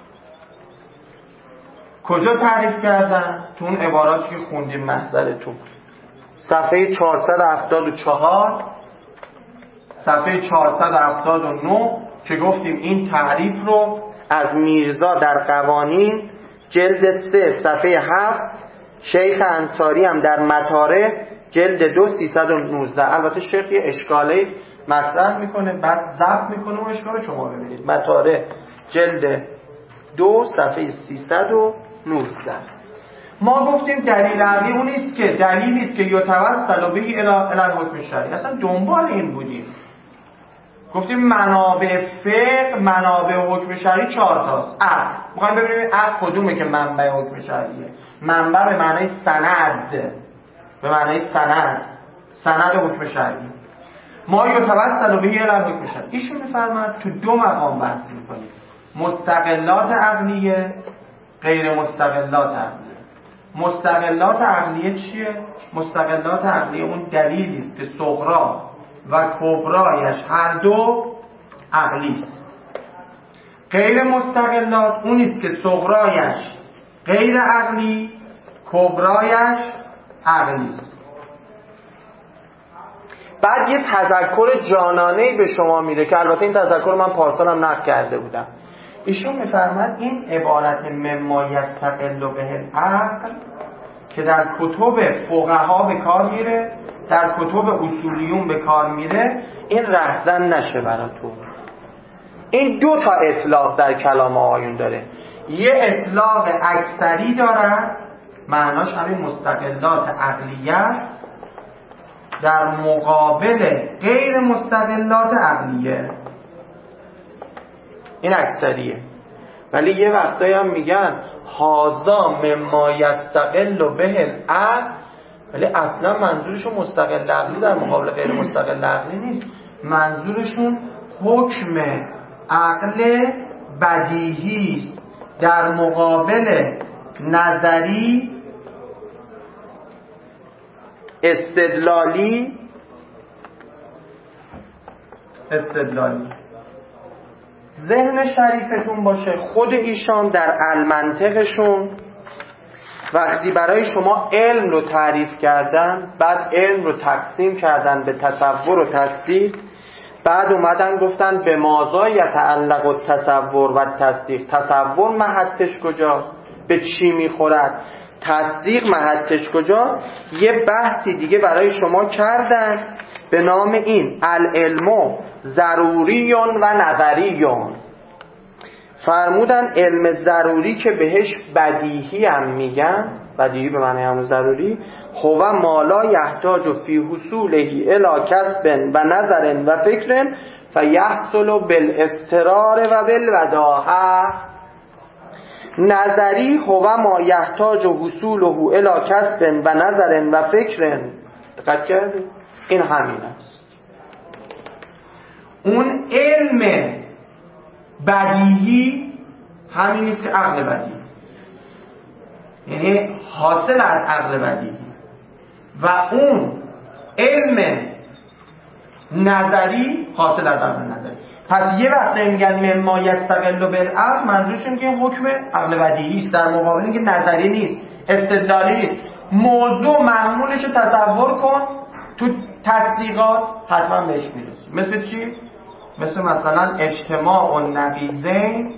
کجا تعریف کردن؟ تو اون عباراتی که خوندیم محضرتون، صفحه چهارصد و هفتاد و چهار، صفحه چهارصد و هفتاد و نه، که گفتیم این تعریف رو از میرزا در قوانین جلد سه صفحه هفت، شیخ انصاری هم در مطارح جلد دو سیصد و نوزده. البته شیخ یه اشکاله مطرح میکنه بعد ضبط میکنه، اون اشکال شما ببینید، مطارح جلد دو صفحه سیصد و نوزده. ما گفتیم دلیل عقلی اون نیست که دلیلی است که یتوسل به الی الحکم شرعی. اصلا دنبال این بودیم، گفتیم منابع فقه، منابع حکم شرعی چهار تاست. عقل، میخوایم ببینیم عقل کدومه که منبع حکم شرعیه. منبع به معنای سند، به معنای سند، سند حکم شرعی. ما یتوسل به الی الحکم شرعی. ایشون میفرماد تو دو مقام بحث میکنیم، مستقلات عقلیه، غیر مستقلات عقلیه. مستقلات عقلیه چیه؟ مستقلات عقلیه اون دلیلی است که صغرا و کبرایش هر دو عقلی است. غیر مستقلات اون است که صغرایش غیر عقلی، کبرایش عقلی است. بعد یه تذکر جانانه‌ای به شما میده که البته این تذکر من پارسال هم نقل کرده بودم. ایشون میفرماد این عبارت مما یستقل به العقل که در کتب فقها به کار میره، در کتب اصولیون به کار میره، این رهزن نشه براتون. این دو تا اطلاق در کلام آقایون داره، یه اطلاق اکثری داره، معناش همین مستقلات عقلیه در مقابل غیر مستقلات عقلیه، این اکثریه. ولی یه وقتایی هم میگن هازا مما یستقل به العقل، ولی اصلا منظورشون مستقل عقلی در مقابل غیر مستقل عقلی نیست، منظورشون حکم عقل بدیهی است در مقابل نظری استدلالی استدلالی. ذهن شریفتون باشه خود ایشان در المنطقشون وقتی برای شما علم رو تعریف کردن، بعد علم رو تقسیم کردن به تصور و تصدیق، بعد اومدن گفتن به ماذا یتعلق التصور و تصدیق. تصور محطش کجاست؟ به چی میخورد؟ تصدیق محطش کجاست؟ یه بحثی دیگه برای شما کردن به نام این العلم ضروریون و نظریون. فرمودن علم ضروری که بهش بدیهی هم میگن، بدیهی به معنی همون ضروری، هو مالا یحتاج فی حصولهی الی کسب و نظر و فکر فیحصل بالاضطرار و بالوداعه. نظری هو ما یحتاج حصوله الی کسب و نظر و فکر. دقت کردید؟ این همین است. اون علم بدیهی همین نیست که عقل بدیهی، یعنی حاصل از عقل بدیهی، و اون علم نظری حاصل از عقل نظری. پس یه وقتی میگن مما یستقل بالعقل، منظورشون که حکم عقل بدیهی است در مقابل اینکه نظری نیست، استدلالی نیست. موضوع محمولش رو تصور کن، تو تصدیقات حتما بهش میرسی. مثل چی؟ مثل مثلا اجتماع و نقیضین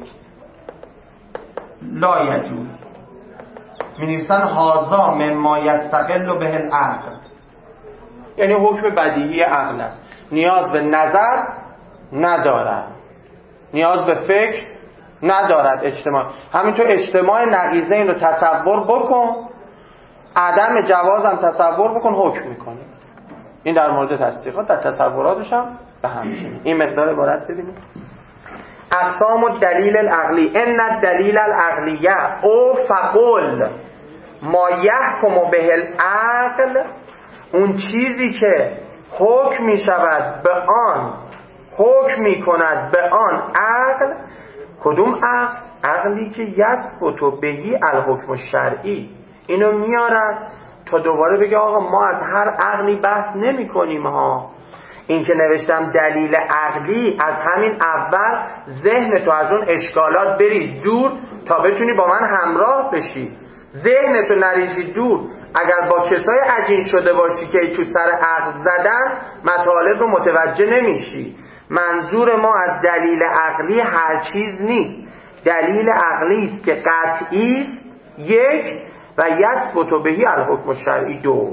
لا یجوز، می‌نویسن هازا مما یستقل به العقل، یعنی حکم بدیهی عقل است، نیاز به نظر ندارد، نیاز به فکر ندارد. اجتماع همینطور اجتماع نقیضین رو تصور بکن، عدم جوازم تصور بکن، حکم میکنه. این در مورد تصدیقات. در تصوراتش هم به همچنین. این مقدار عبارت ببینید. اقسام الدلیل العقلی ان الدلیل العقلیه او فقل ما یحکم به العقل، اون چیزی که حکم می شود به آن، حکم می کند به آن عقل. کدوم عقل؟ عقلی که یثبت بهی الحکم الشرعی. اینو میارد تا دوباره بگه آقا ما از هر عقلی بحث نمی کنیم ها. این که نوشتم دلیل عقلی، از همین اول ذهن تو از اون اشکالات بریز دور تا بتونی با من همراه بشی. ذهن تو نریزی دور، اگر با کسای عجین شده باشی که تو سر عقل زدن مطالب رو متوجه نمیشی. منظور ما از دلیل عقلی هر چیز نیست. دلیل عقلی است که قطعی است، یک، و یثبت بهی الحکم الشرعی، دو.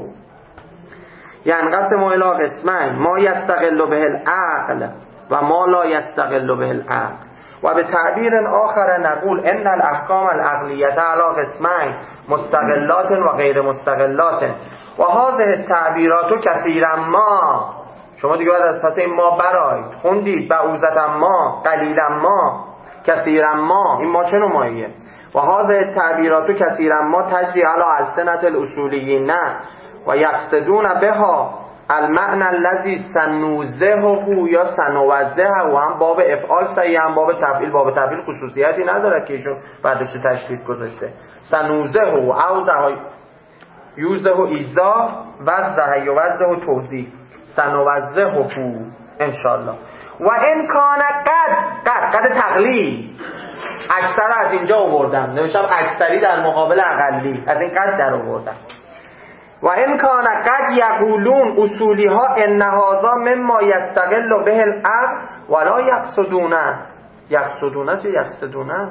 ینقسم الی قسمین ما یستقل به العقل و ما لا یستقل به العقل. و به تعبیر آخر نقول ان الاحکام العقلیه علی قسمین مستقلات و غیر مستقلات و هذه التعبیرات کثیرا ما. شما دیگه باید از پس این ما برایید خوندید بعوزتا ما، قلیلا ما، کثیرا ما. این ما چه نوعیه؟ و هذه التعبیرات کثیرا ما تجری علی السنة الاصولیین و یقصدون بها المعنى الذي سنوزهه یا سنوزهه، و هم باب افعال صحیح، هم باب تفعیل. باب تفعیل خصوصیتی نداره که ایشون بعدش تشدید گذاشته. سنوزهه و اوزه یوزه ایزا وزه یوزه توضیح سنوزهه انشاءالله. و ان کان قد قد قد تقلیل، اکثر از اینجا آوردم، نوشتم اکثری در مقابل اقلی، از این قد در آوردم. و ان کان قد یقولون اصولی ها ان هذا مما یستقل به العقل ولا یقصدونه. یقصدونه چه یقصدونه؟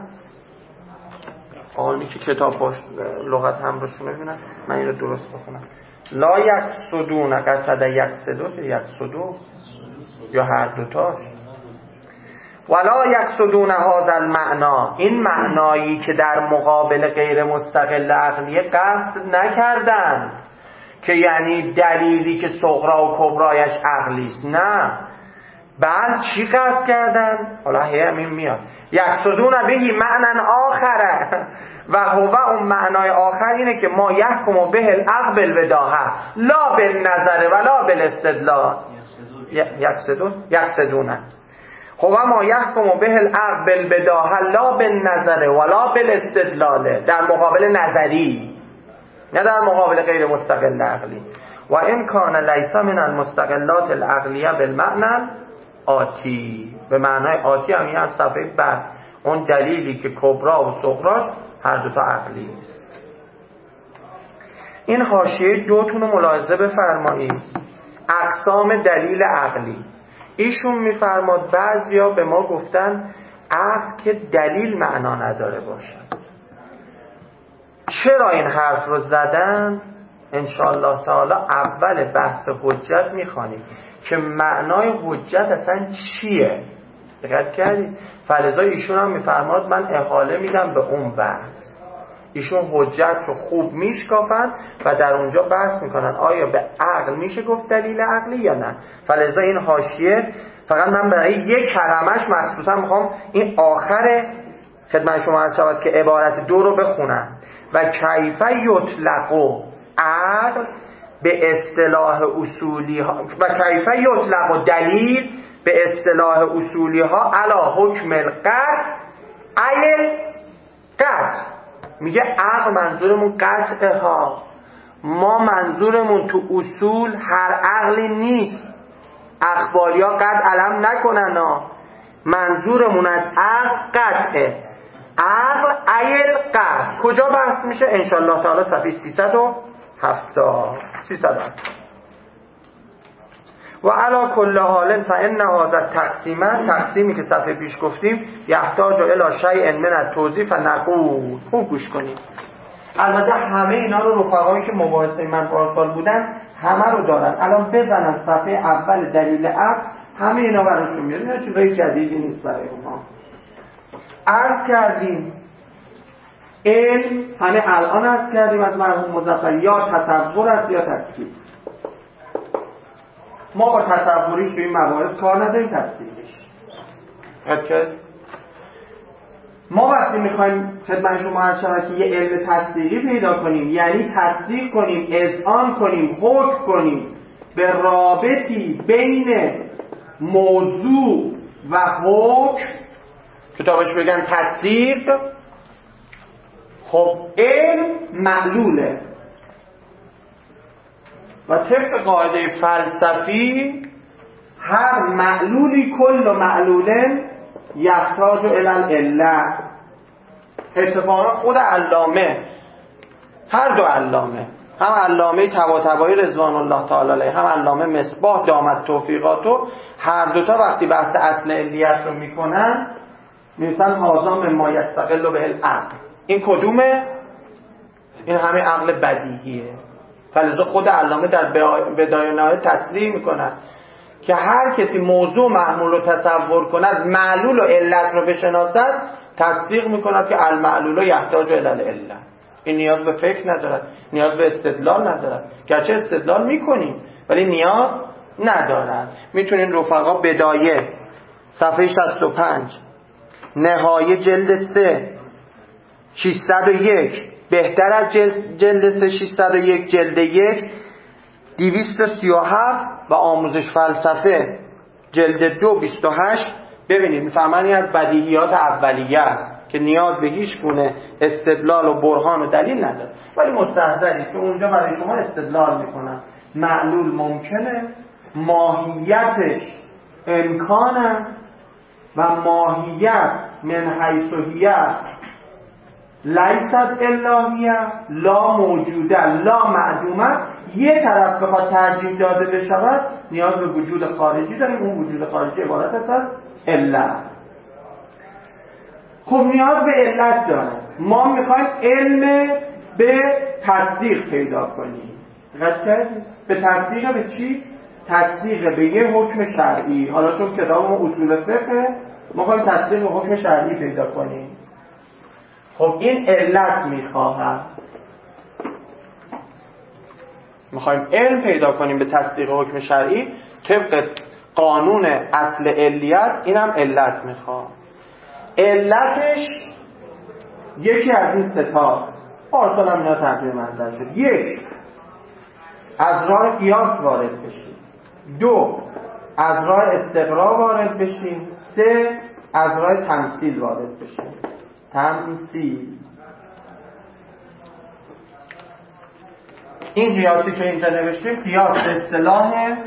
آنی که کتاب باش لغت هم روشونه ببینن، من این رو درست بخونم. لا یقصدونه قصد یقصدو چه یقصدو، یا هر دوتاش. ولا یقصدون هذا المعنا، این معنایی که در مقابل غیر مستقل عقلیه قصد نکردند که یعنی دلیلی که صغرا و کبرایش عقلی است، نه، بل چی قصد کردن؟ حالا همین میاد یقصدون بهی معنی آخره و هو اون معنای آخر اینه که ما یحکم به العقل بالبداهه لا بالنظر ولا بالاستدلال. یقصدون یقصدون هو ما یحکم به العقل بالبداهه لا بالنظر ولا بالاستدلال، در مقابل نظری نه در مقابل غیر مستقل عقلی. و ان کان لیس من المستقلات العقلیه بالمعنى آتی، به معنای آتی هم یعنی صفحه بعد، اون دلیلی که کبرا و صغراش هر دو تا عقلی است. این حاشیه دوتون رو ملاحظه بفرمایید. اقسام دلیل عقلی، ایشون میفرماد بعضیا به ما گفتن عقل که دلیل معنا نداره باشد. چرا این حرف رو زدن؟ انشاءالله تعالی اول بحث حجت میخوانیم که معنای حجت اصلا چیه. دقت کردید؟ فلذا ایشون هم میفرماد من احاله میدم به اون بحث. ایشون حجت رو خوب میشکافن و در اونجا بحث میکنن آیا به عقل میشه گفت دلیل عقلی یا نه. فلذا این حاشیه فقط من برای یک کلمش مخصوصا میخوام این آخر خدمت شما عرض شود که عبارت دو رو بخونم. و کیف یطلق عقل به اصطلاح اصولی ها و کیف یطلق دلیل به اصطلاح اصولی ها علی حکم القطع ایل قطع. میگه عقل منظورمون قطعه ها، ما منظورمون تو اصول هر عقلی نیست. اخباری ها قطع علم نکنن ها. منظورمون از عقل قطعه، عقل ایل قطع. کجا بحث میشه؟ انشاءالله تعالی صفحه سیصد و هفتاد سیصد و هفتاد. و علا کل حال فان هذا التقسیم، تقسیمی که صفحه پیش گفتیم، یحتاج الی شیء من التوضیح فنقول. خوب گوش کنید. البته همه اینا رو رفقایی که مباحثه من پارسال بودن همه رو دارن. الان بزنن صفحه اول دلیل عقل، همه اینا براشون میاد. اینا چیزای جدیدی نیست برای اونها. عرض کردیم علم همه الان عرض کردیم از مرحوم مظفر یا تصور است یا تسکیب. ما با تصوریش توی این مباحث کار نداریم، تصدیقش. اوکی. ما وقتی میخوایم خدمت شما عرض شود که یه علم تصدیقی پیدا کنیم، یعنی تصدیق کنیم، اذعان کنیم، حکم کنیم به رابطی بین موضوع و حکم، کتابش بگن تصدیق. خب علم معلوله و طبق قاعده فلسفی هر معلولی کل معلوله یحتاج الی العله. اتفاقا خود علامه، هر دو علامه، هم علامه طباطبایی رضوان الله تعالی علیه، هم علامه مصباح دامت توفیقاتو، هر دوتا وقتی بحث اصل علیت رو میکنن میرسن هذا مما یستقل به العقل. این کدومه؟ این همه عقل بدیهیه. فلذا خود علامه در بدایه نهایه تصریح میکنن که هر کسی موضوع محمول رو تصور کند، معلول و علت رو بشناسد، تصدیق میکند که المعلول یحتاج الی العله. این نیاز به فکر ندارد، نیاز به استدلال ندارد. گرچه استدلال میکنیم ولی نیاز ندارد. میتونین رفقا بدایه صفحه شصت و پنج، نهایه جلد سه ششصد و یک، بهتر از جلد سه ششصد و یک، جلد یک دویست و سی و هفت و آموزش فلسفه جلد دو بیست و هشت ببینید میفهمن از بدیهیات اولیه است که نیاز به هیچ گونه استدلال و برهان و دلیل نداره، ولی مستحضرید که اونجا برای شما استدلال میکنن معلول ممکنه، ماهیتش امکان است و ماهیت من حیث هی لیست الهیه، لا موجوده لا معدومه. یه طرف بخواد ترجیح داده بشود نیاز به وجود خارجی داریم، اون وجود خارجی عبارت است از علت. خب نیاز به علت داره. ما میخوایم علم به تصدیق پیدا کنیم. به تصدیق به چی؟ تصدیق به یه حکم شرعی. حالا چون کتاب ما اصول فقه، ما میخوایم تصدیق به حکم شرعی پیدا کنیم. خب این علت میخواهد. میخوایم علم پیدا کنیم به تصدیق حکم شرعی طبق قانون اصل علیت، این هم علت میخواد. علتش یکی از این ستا پارسال هم اینا تقریبا منظر شد. یک، از راه قیاس وارد بشیم. دو، از راه استقرا وارد بشیم. سه، از راه تمثیل وارد بشیم. تمثیل، این قیاسی که اینجا نوشتیم قیاس به اصطلاح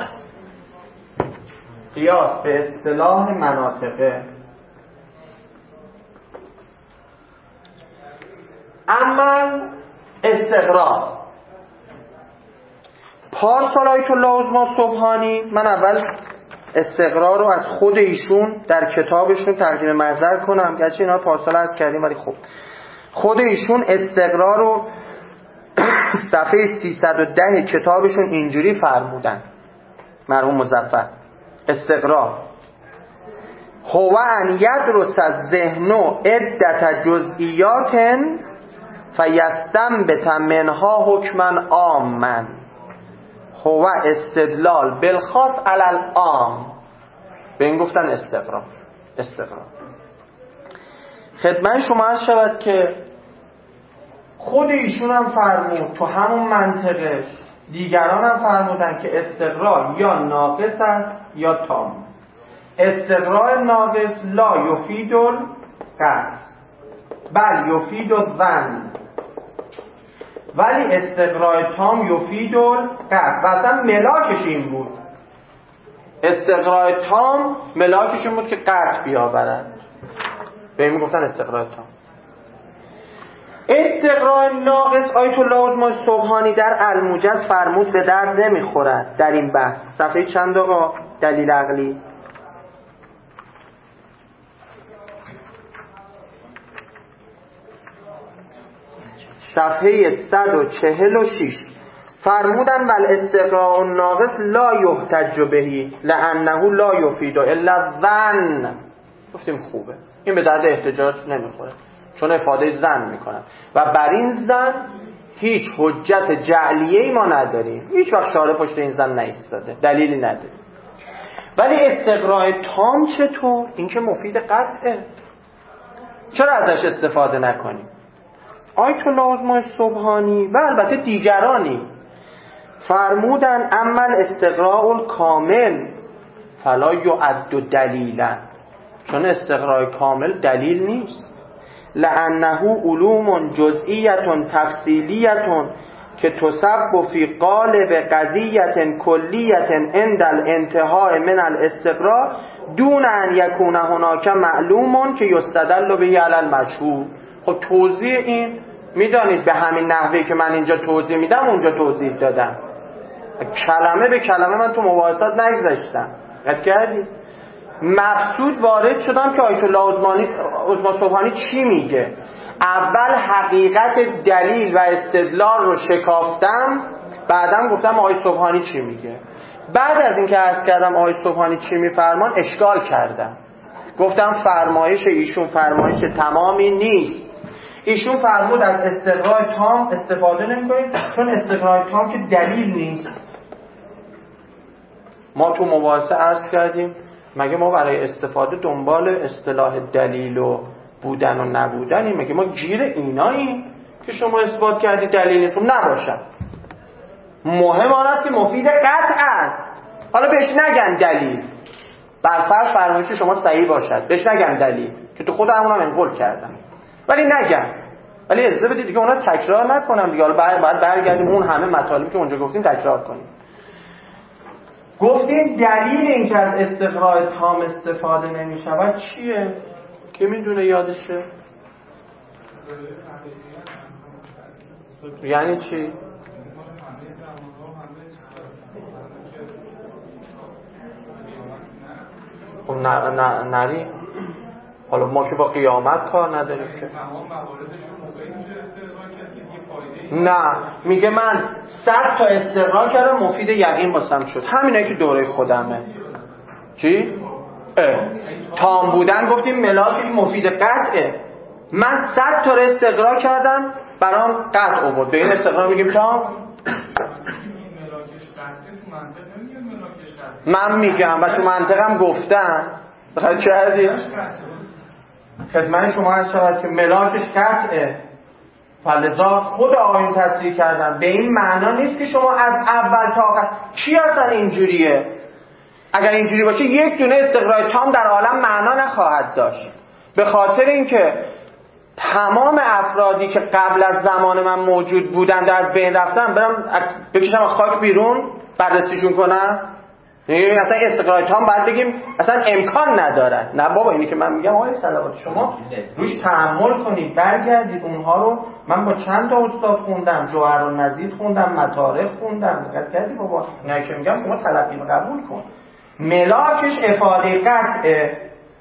قیاس به اصطلاح مناطقه. اما استقرا پارسال آیت الله عظمی سبحانی، من اول استقرا رو از خود ایشون در کتابشون تقدیم محضر کنم، گرچه اینا پارسال عرض کردیم ولی خب خود ایشون استقرا رو صفحه سیصد و ده کتابشون اینجوری فرمودن، مرحوم مظفر: استقرا هو ان یدرس الذهن عدة جزئیات فیستنبط منها حکما عاما. هو استدلال بالخاص علی العام. به این گفتن استقرا. استقرا خدمت شما عرض شود که خود ایشون هم فرمود تو همون منطقه، دیگران هم فرمودن که استقرا یا ناقص است یا تام. استقرا ناقص لا یفید القطع بل یفید الظن، ولی استقرا تام یفید القطع. و اصلا ملاکش این بود، استقرا تام ملاکش این بود که قطع بیاورد. به این میگفتن استقرا تام. استقرا ناقص آیت الله عظمی سبحانی در الموجز فرمود به درد نمیخورد. در این بحث صفحه چند آقا دلیل عقلی؟ صفحه صد و چهل و شش فرمودن بل استقراء ناقص لا یحتج بهی لانه لا یفید الا الظن. گفتیم خوبه، این به درد احتجاج نمیخوره چون افاده ظن میکنن و بر این ظن هیچ حجت جعلیه‌ای ما نداریم. هیچ وقت شارع پشت این ظن نایستاده، دلیلی نداریم. ولی استقراء تام چطور؟ این که مفید قطعه، چرا ازش استفاده نکنیم؟ آیت الله عظما سبحانی و البته دیگرانی فرمودن عمل استقراء الکامل فلا یعد دلیلا، چون استقراء کامل دلیل نیست. لانه علوم جزئیه تفصیلیه که تصب فی قالب قضیه کلیه عند الانتهاء من الاستقراء دون ان یکون هناک معلوم که یستدل به علی المجهول. خب توضیح این میدانید به همین نحوه که من اینجا توضیح میدم اونجا توضیح دادم، کلمه به کلمه من تو مباحثات نگذاشتم. دقت کردید؟ مقصود وارد شدم که آیت الله عظما سبحانی چی میگه. اول حقیقت دلیل و استدلال رو شکافتم، بعدم گفتم آیت سبحانی چی میگه. بعد از اینکه عرض کردم آیت سبحانی چی میفرمان اشکال کردم، گفتم فرمایش ایشون فرمایش تمامی نیست. ایشون فرمود از استقراء تام استفاده نمی‌کنید چون استقراء تام که دلیل نیست. ما تو مباحثه عرض کردیم مگه ما برای استفاده دنبال اصطلاح دلیل و بودن و نبودنیم؟ مگه ما گیر ایناییم که شما اثبات کردی دلیل نیست؟ نباشد. مهم آن است که مفید قطع است. حالا بهش نگن دلیل، برفرض فرمایش شما صحیح باشد، بهش نگن دلیل که تو خود همونم انقل کردم، ولی نگن، ولی اجازه بدید دیگه اونا تکرار نکنم دیگه. حالا بعد برگردیم اون همه مطالبی که اونجا گفتیم تکرار کنیم. گفتیم دلیل این که از استقراء تام استفاده نمی شود چیه؟ که میدونه یادشه؟ یعنی چی؟ خب نری حالا ما که با قیامت کار نداریم که. نه میگه من صد تا استقرار کردم مفید یقین باسم شد، همینه که دوره خودمه. چی؟ اه. تام بودن گفتیم ملاکش مفید قطعه، من صد تا استقرار کردم برام قطع آورد، به این استقرار میگیم تام؟ من میگم و تو منطقم گفتن بخواهد کردید خدمت شما هست شود که ملاکش قطعه، فلذا خود آیون تصریح کردن. به این معنا نیست که شما از اول تا آخر کی اصلا اینجوریه. اگر اینجوری باشه یک دونه استقراء تام در عالم معنا نخواهد داشت، به خاطر اینکه تمام افرادی که قبل از زمان من موجود بودن در بین رفتن برم بکشم خاک بیرون بررسیشون کنم. یعنی اصلا استقراء تام باید بگیم اصلا امکان ندارد. نه بابا، اینی که من میگم آقای صلوات شما روش تأمل کنید، برگردید اونها رو. من با چند تا استاد خوندم، جوهر النظیر خوندم، مطارق خوندم، دقت کردی بابا؟ نه که میگم شما تلقی قبول کن. ملاکش افاده قطعه،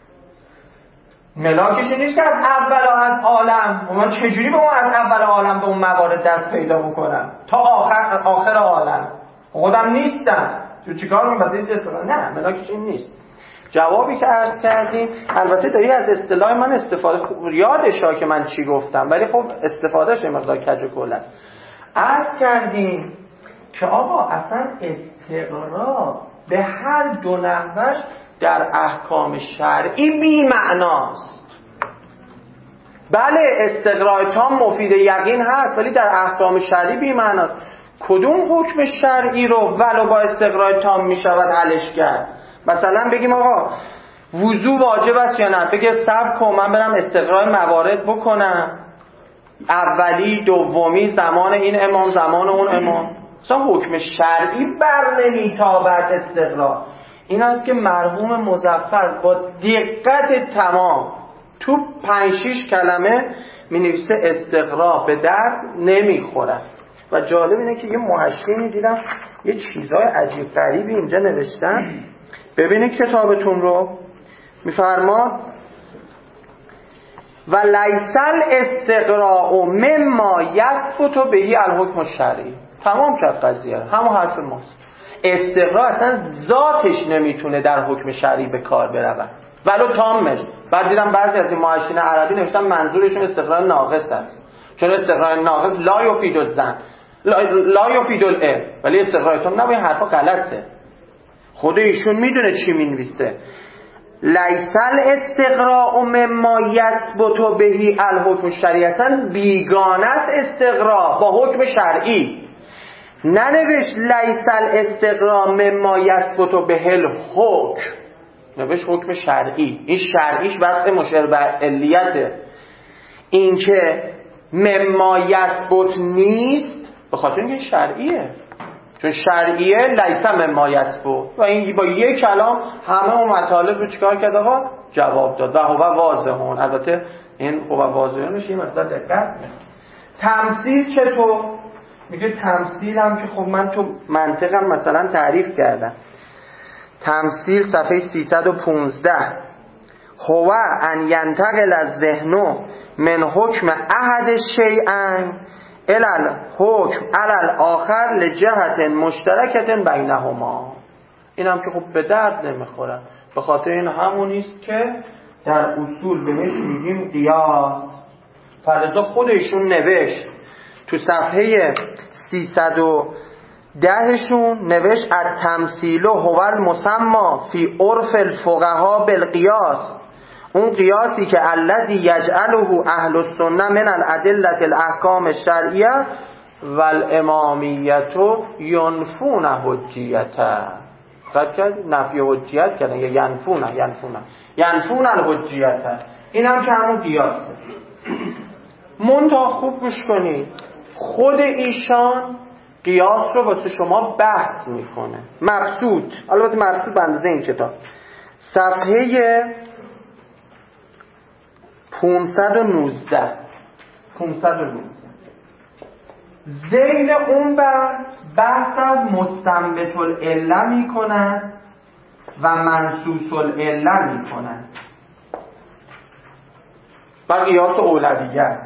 ملاکش نیست که از اول از عالم من چجوری به اون از اول عالم به اون موارد دست پیدا بکنم تا آخر آخر عالم خودم نیستم. تو چیکار می‌کنم؟ واسه استفاده؟ نه، ملاکش این نیست. جوابی که عرض کردیم، البته داری از اصطلاح من استفاده خوب یادشه که من چی گفتم، ولی خب استفادهش یه مقدار کج و کل است. عرض کردیم که آقا اصلا استقرا به هر دو نحوش در احکام شرعی بی معناست. بله استقراء تام مفید یقین هست، ولی در احکام شرعی بی معناست. کدوم حکم شرعی رو ولو با استقراء تام می شود حلش کرد؟ مثلا بگیم آقا وضو واجب است یا نه؟ بگه صبر کن من برم استقراء موارد بکنم، اولی دومی زمان این امام زمان اون امام. مثلا حکم شرعی بر نمیتابد استقراء. این است که مرحوم مظفر با دقت تمام تو پنج شیش کلمه می نویسه استقراء به درد نمیخورد. و جالب اینه که یه محشی دیدم یه چیزای عجیب غریبی اینجا نوشتن. ببینید کتابتون رو، میفرماد و لیسل استقراء مما یثبت بهی الحکم الشرعی. تمام کرد قضیه، همون حرف ماست. استقراء اصلا ذاتش نمیتونه در حکم شرعی به کار برود ولو تامش. بعد دیدم بعضی از این محشین عربی نوشتن منظورشون استقراء ناقص است، چون استقراء ناقص لا یفید الظن لا, لا یفید العلم، ولی استقراء تام نه. این حرفا غلطه. خود ایشون میدونه چی مینویسه. لیسل استقراء مما یثبت بهی الحکم الشرعی، اصلا بیگانه است استقراء با حکم شرعی. ننوشت لیسل استقراء مما یثبت به الحکم، نوشت حکم شرعی. این شرعیش وضع مشیر به علیته. این که مما یثبت نیست به خاطر اینکه شرعیه، چون شرعیه لیس مما یثبت، و این با یک کلام همه اون مطالب رو چیکار کرد آقا؟ جواب داد. و هو واضحون. البته این هو واضحونش یه مقدار دقت می‌خواد. تمثیل چطور؟ میگه تمثیل هم که خب من تو منطقم مثلا تعریف کردم. تمثیل صفحه سیصد و پانزده، هو ان ینتقل الذهن من حکم احد الشیئین الی الحکم علی الاخر لجهت مشترکت بینهما. این هم که خب به درد نمیخورن، به خاطر این همونیست که در اصول بهش میگیم قیاس. فرضا خودشون نوشت تو صفحه سیصد و دهشون نوشت التمثیل هو المسمى فی عرف الفقهاء بالقیاس، اون قیاسی که الذی یجعله اهل السنه من الادله الاحکام الشرعیه والامامیه ینفون حجیته. قد کرد نفی حجیت کردن یا ینفون ینفون ینفون الحجیته. این هم که همون قیاسه. منتها خوب گوش کنید، خود ایشان قیاس رو واسه شما بحث میکنه. مبسوط، البته مبسوط به اندازه این کتاب، صفحه پانصد و نوزده پانصد و نوزده ذیل اون بر بحث از مستنبط العله میکنن و منصوص العله میکنن و قیاس اولویت.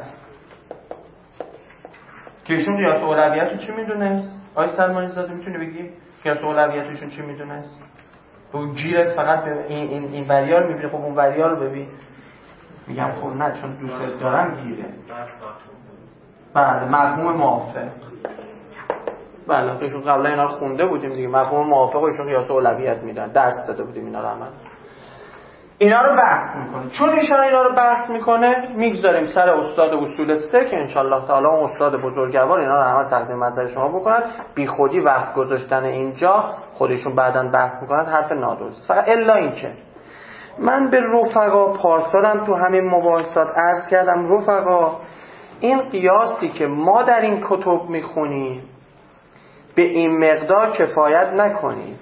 که ایشون قیاس اولویت رو چی میدونه؟ آی سلمانی زاده میتونی بگی قیاس اولویتشون چی میدونه؟ تو گیرت فقط به این این این وریال میبینی، خب اون وریال رو ببین. میگم خب نه چون دوست دارم گیره. بله مفهوم موافق. بله ایشون قبلا اینا رو خونده بودیم دیگه. مفهوم موافق و ایشون قیاس اولویت میدن، درس داده بودیم اینا رو عمل. اینا رو بحث میکنه. چون ایشان اینا رو بحث میکنه میگذاریم سر استاد اصول سه که انشالله تعالی اون استاد بزرگوار اینا رو همه تقدیم نظر شما بکنن. بی خودی وقت گذاشتن اینجا خودشون بعداً بحث میکنن حرف نادرست. فقط الا این که من به رفقا پارسالم تو همین مباحثات عرض کردم، رفقا این قیاسی که ما در این کتب میخونیم به این مقدار کفایت نکنیم.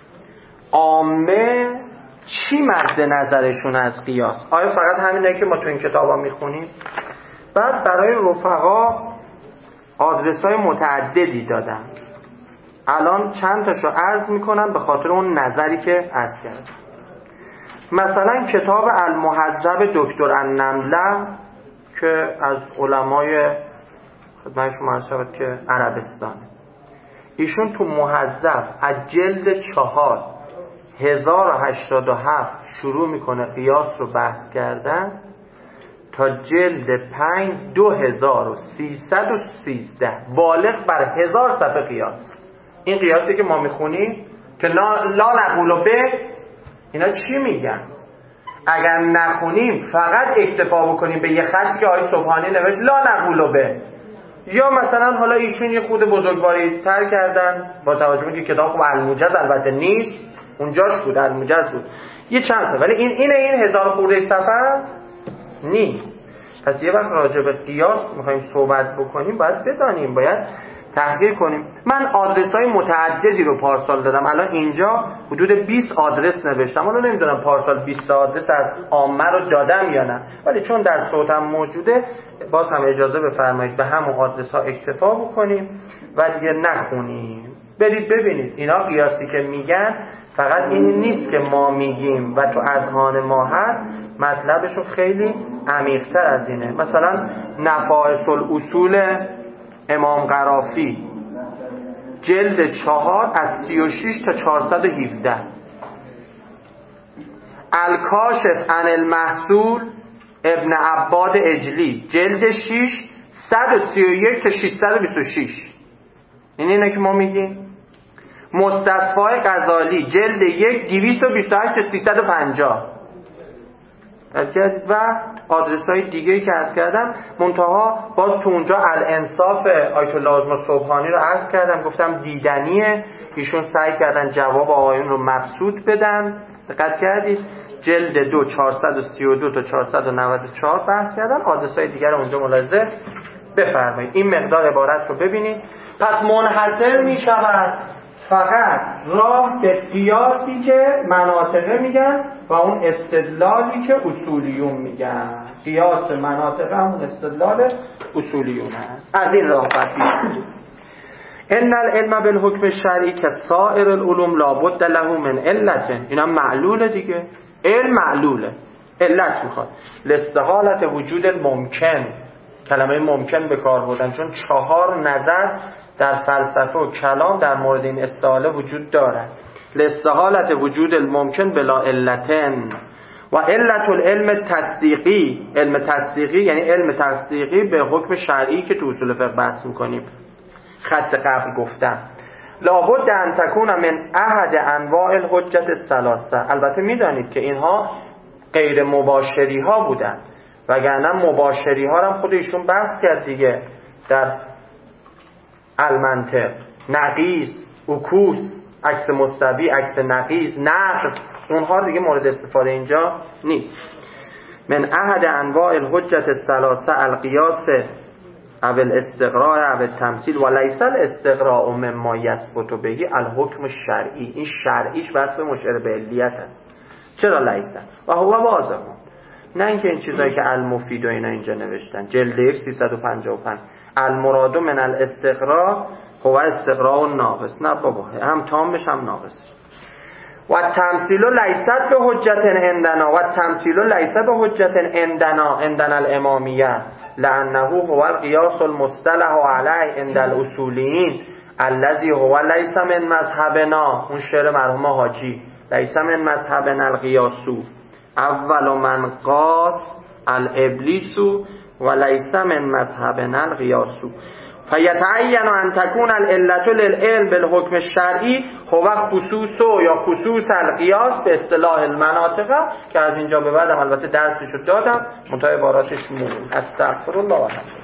عامه چی مد نظرشون از قیاس؟ آیا فقط همینه که ما تو این کتابا میخونیم؟ بعد برای رفقا آدرس های متعددی دادم، الان چند تاشو عرض میکنم به خاطر اون نظری که عرض کردم. مثلا کتاب المهذب دکتر النمله که از علمای خدمت شما عرض شود که عربستان، ایشون تو مهذب از جلد چهار هزار و هشتاد و هفت شروع میکنه قیاس رو بحث کردن تا جلد پنج دو هزار و سیصد و سیزده، بالغ بر هزار صفحه قیاس. این قیاسی که ما میخونیم که لا, لا نقول به، اینا چی میگن؟ اگر نخونیم فقط اکتفا بکنیم به یه خطی که آقای سبحانی نوشت لا نقول به، یا مثلا حالا ایشون یه خود بزرگواری تر کردن با توجه به که کتاب خوب الموجز البته نیست، اونجاش بود الموجز بود یه چند تا، ولی این این این هزار خورده صفحه نیست. پس یه وقت راجع به قیاس میخوایم صحبت بکنیم باید بدانیم، باید تحقیق کنیم. من آدرس های متعددی رو پارسال دادم، الان اینجا حدود بیست آدرس نوشتم، الان نمیدونم پارسال بیست آدرس از عامه رو دادم یا نه، ولی چون در صوتم موجوده باز هم اجازه بفرمایید به همون آدرس ها اکتفا بکنیم و دیگه نخونیم. برید ببینید اینا قیاسی که میگن فقط این نیست که ما میگیم و تو اذهان ما هست، مطلبشون خیلی عمیق‌تر از اینه. مثلا نفائس الاصول امام قرافی جلد چهار از سی و شش تا چهارصد و هفده، الکاشف عن المحصول ابن عباد اجلی جلد شش صد و سی و یک تا ششصد و بیست و شش. این اینه که ما میگیم. مستصفای غزالی جلد یک دویست و بیست و هشت تا سیصد و پنجاه و آدرس های دیگه‌ای که عرض کردم. منتها باز تو اونجا الانصاف آیت الله عظمی سبحانی رو عرض کردم، گفتم دیدنیه. ایشون سعی کردن جواب آقایون رو مبسوط بدن. دقت کردید؟ جلد دو چهارصد و سی و دو تا چهارصد و نود و چهار بحث کردن. آدرس های دیگر رو اونجا ملاحظه بفرمایید. این مقدار عبارت رو ببینید. پس منحصر می شود فقط راه به قیاسی که مناطقه میگن و اون استدلالی که اصولیون میگن. قیاس مناطقه همون استدلال اصولیون هست. از این راه باید پیش برید. ان العلم بالحکم الشرعی که سایر العلوم لابد له من علت. اینا معلوله دیگه. علم معلوله، علت میخواد. لاستحالت وجود ممکن، کلمه ممکن به کار بردن، چون چهار نظر در فلسفه و کلام در مورد این استحاله وجود دارد. لاستحالت وجود الممکن بلا علتن و علت العلم تصدیقی. علم تصدیقی یعنی علم تصدیقی به حکم شرعی که تو اصول فقه بحث میکنیم. خط قبل گفتم لابد ان تکون من احد انواع الحجت الثلاثه. البته میدانید که اینها غیر مباشری ها بودن، وگرنه مباشری ها هم خود ایشون بحث کرد دیگه در المنطق. نقیض، عکوس، عکس مستوی، عکس نقیض، نقض، اونها دیگه مورد استفاده اینجا نیست. من احد انواع الحجت الثلاثه القیاس او الاستقراء او التمثیل و لیس الاستقراء مما یثبت بهی الحکم الشرعی. این شرعیش وصف مشعر به علیت است. چرا لیس؟ و هو واضح. نه اینکه این چیزایی که المفید و اینا اینجا نوشتن جلد یک سیصد و پنجاه و پنج المراد من الاستقراء هو استقراء ناقص. نه بابا، هم تامش هم ناقص. و تمثیل لیست به حجت عندنا و تمثیل لیست به حجت عندنا عندنا الامامیه لانه هو القیاس المصطلح علیه عند الاصولیین الذي هو لیس من مذهبنا. اون شعر مرحوم حاجی، لیس من مذهبنا القیاس اول من قاس الابلیس و لیس من مذهبنا القیاس فیتعین ان تکون العلة للعلم بالحکم الشرعی هو خصوص یا خصوص القیاس به اصطلاح المناطق که از اینجا به بعدم البته درسشو دادم منتها عباراتش مون. استغفر الله.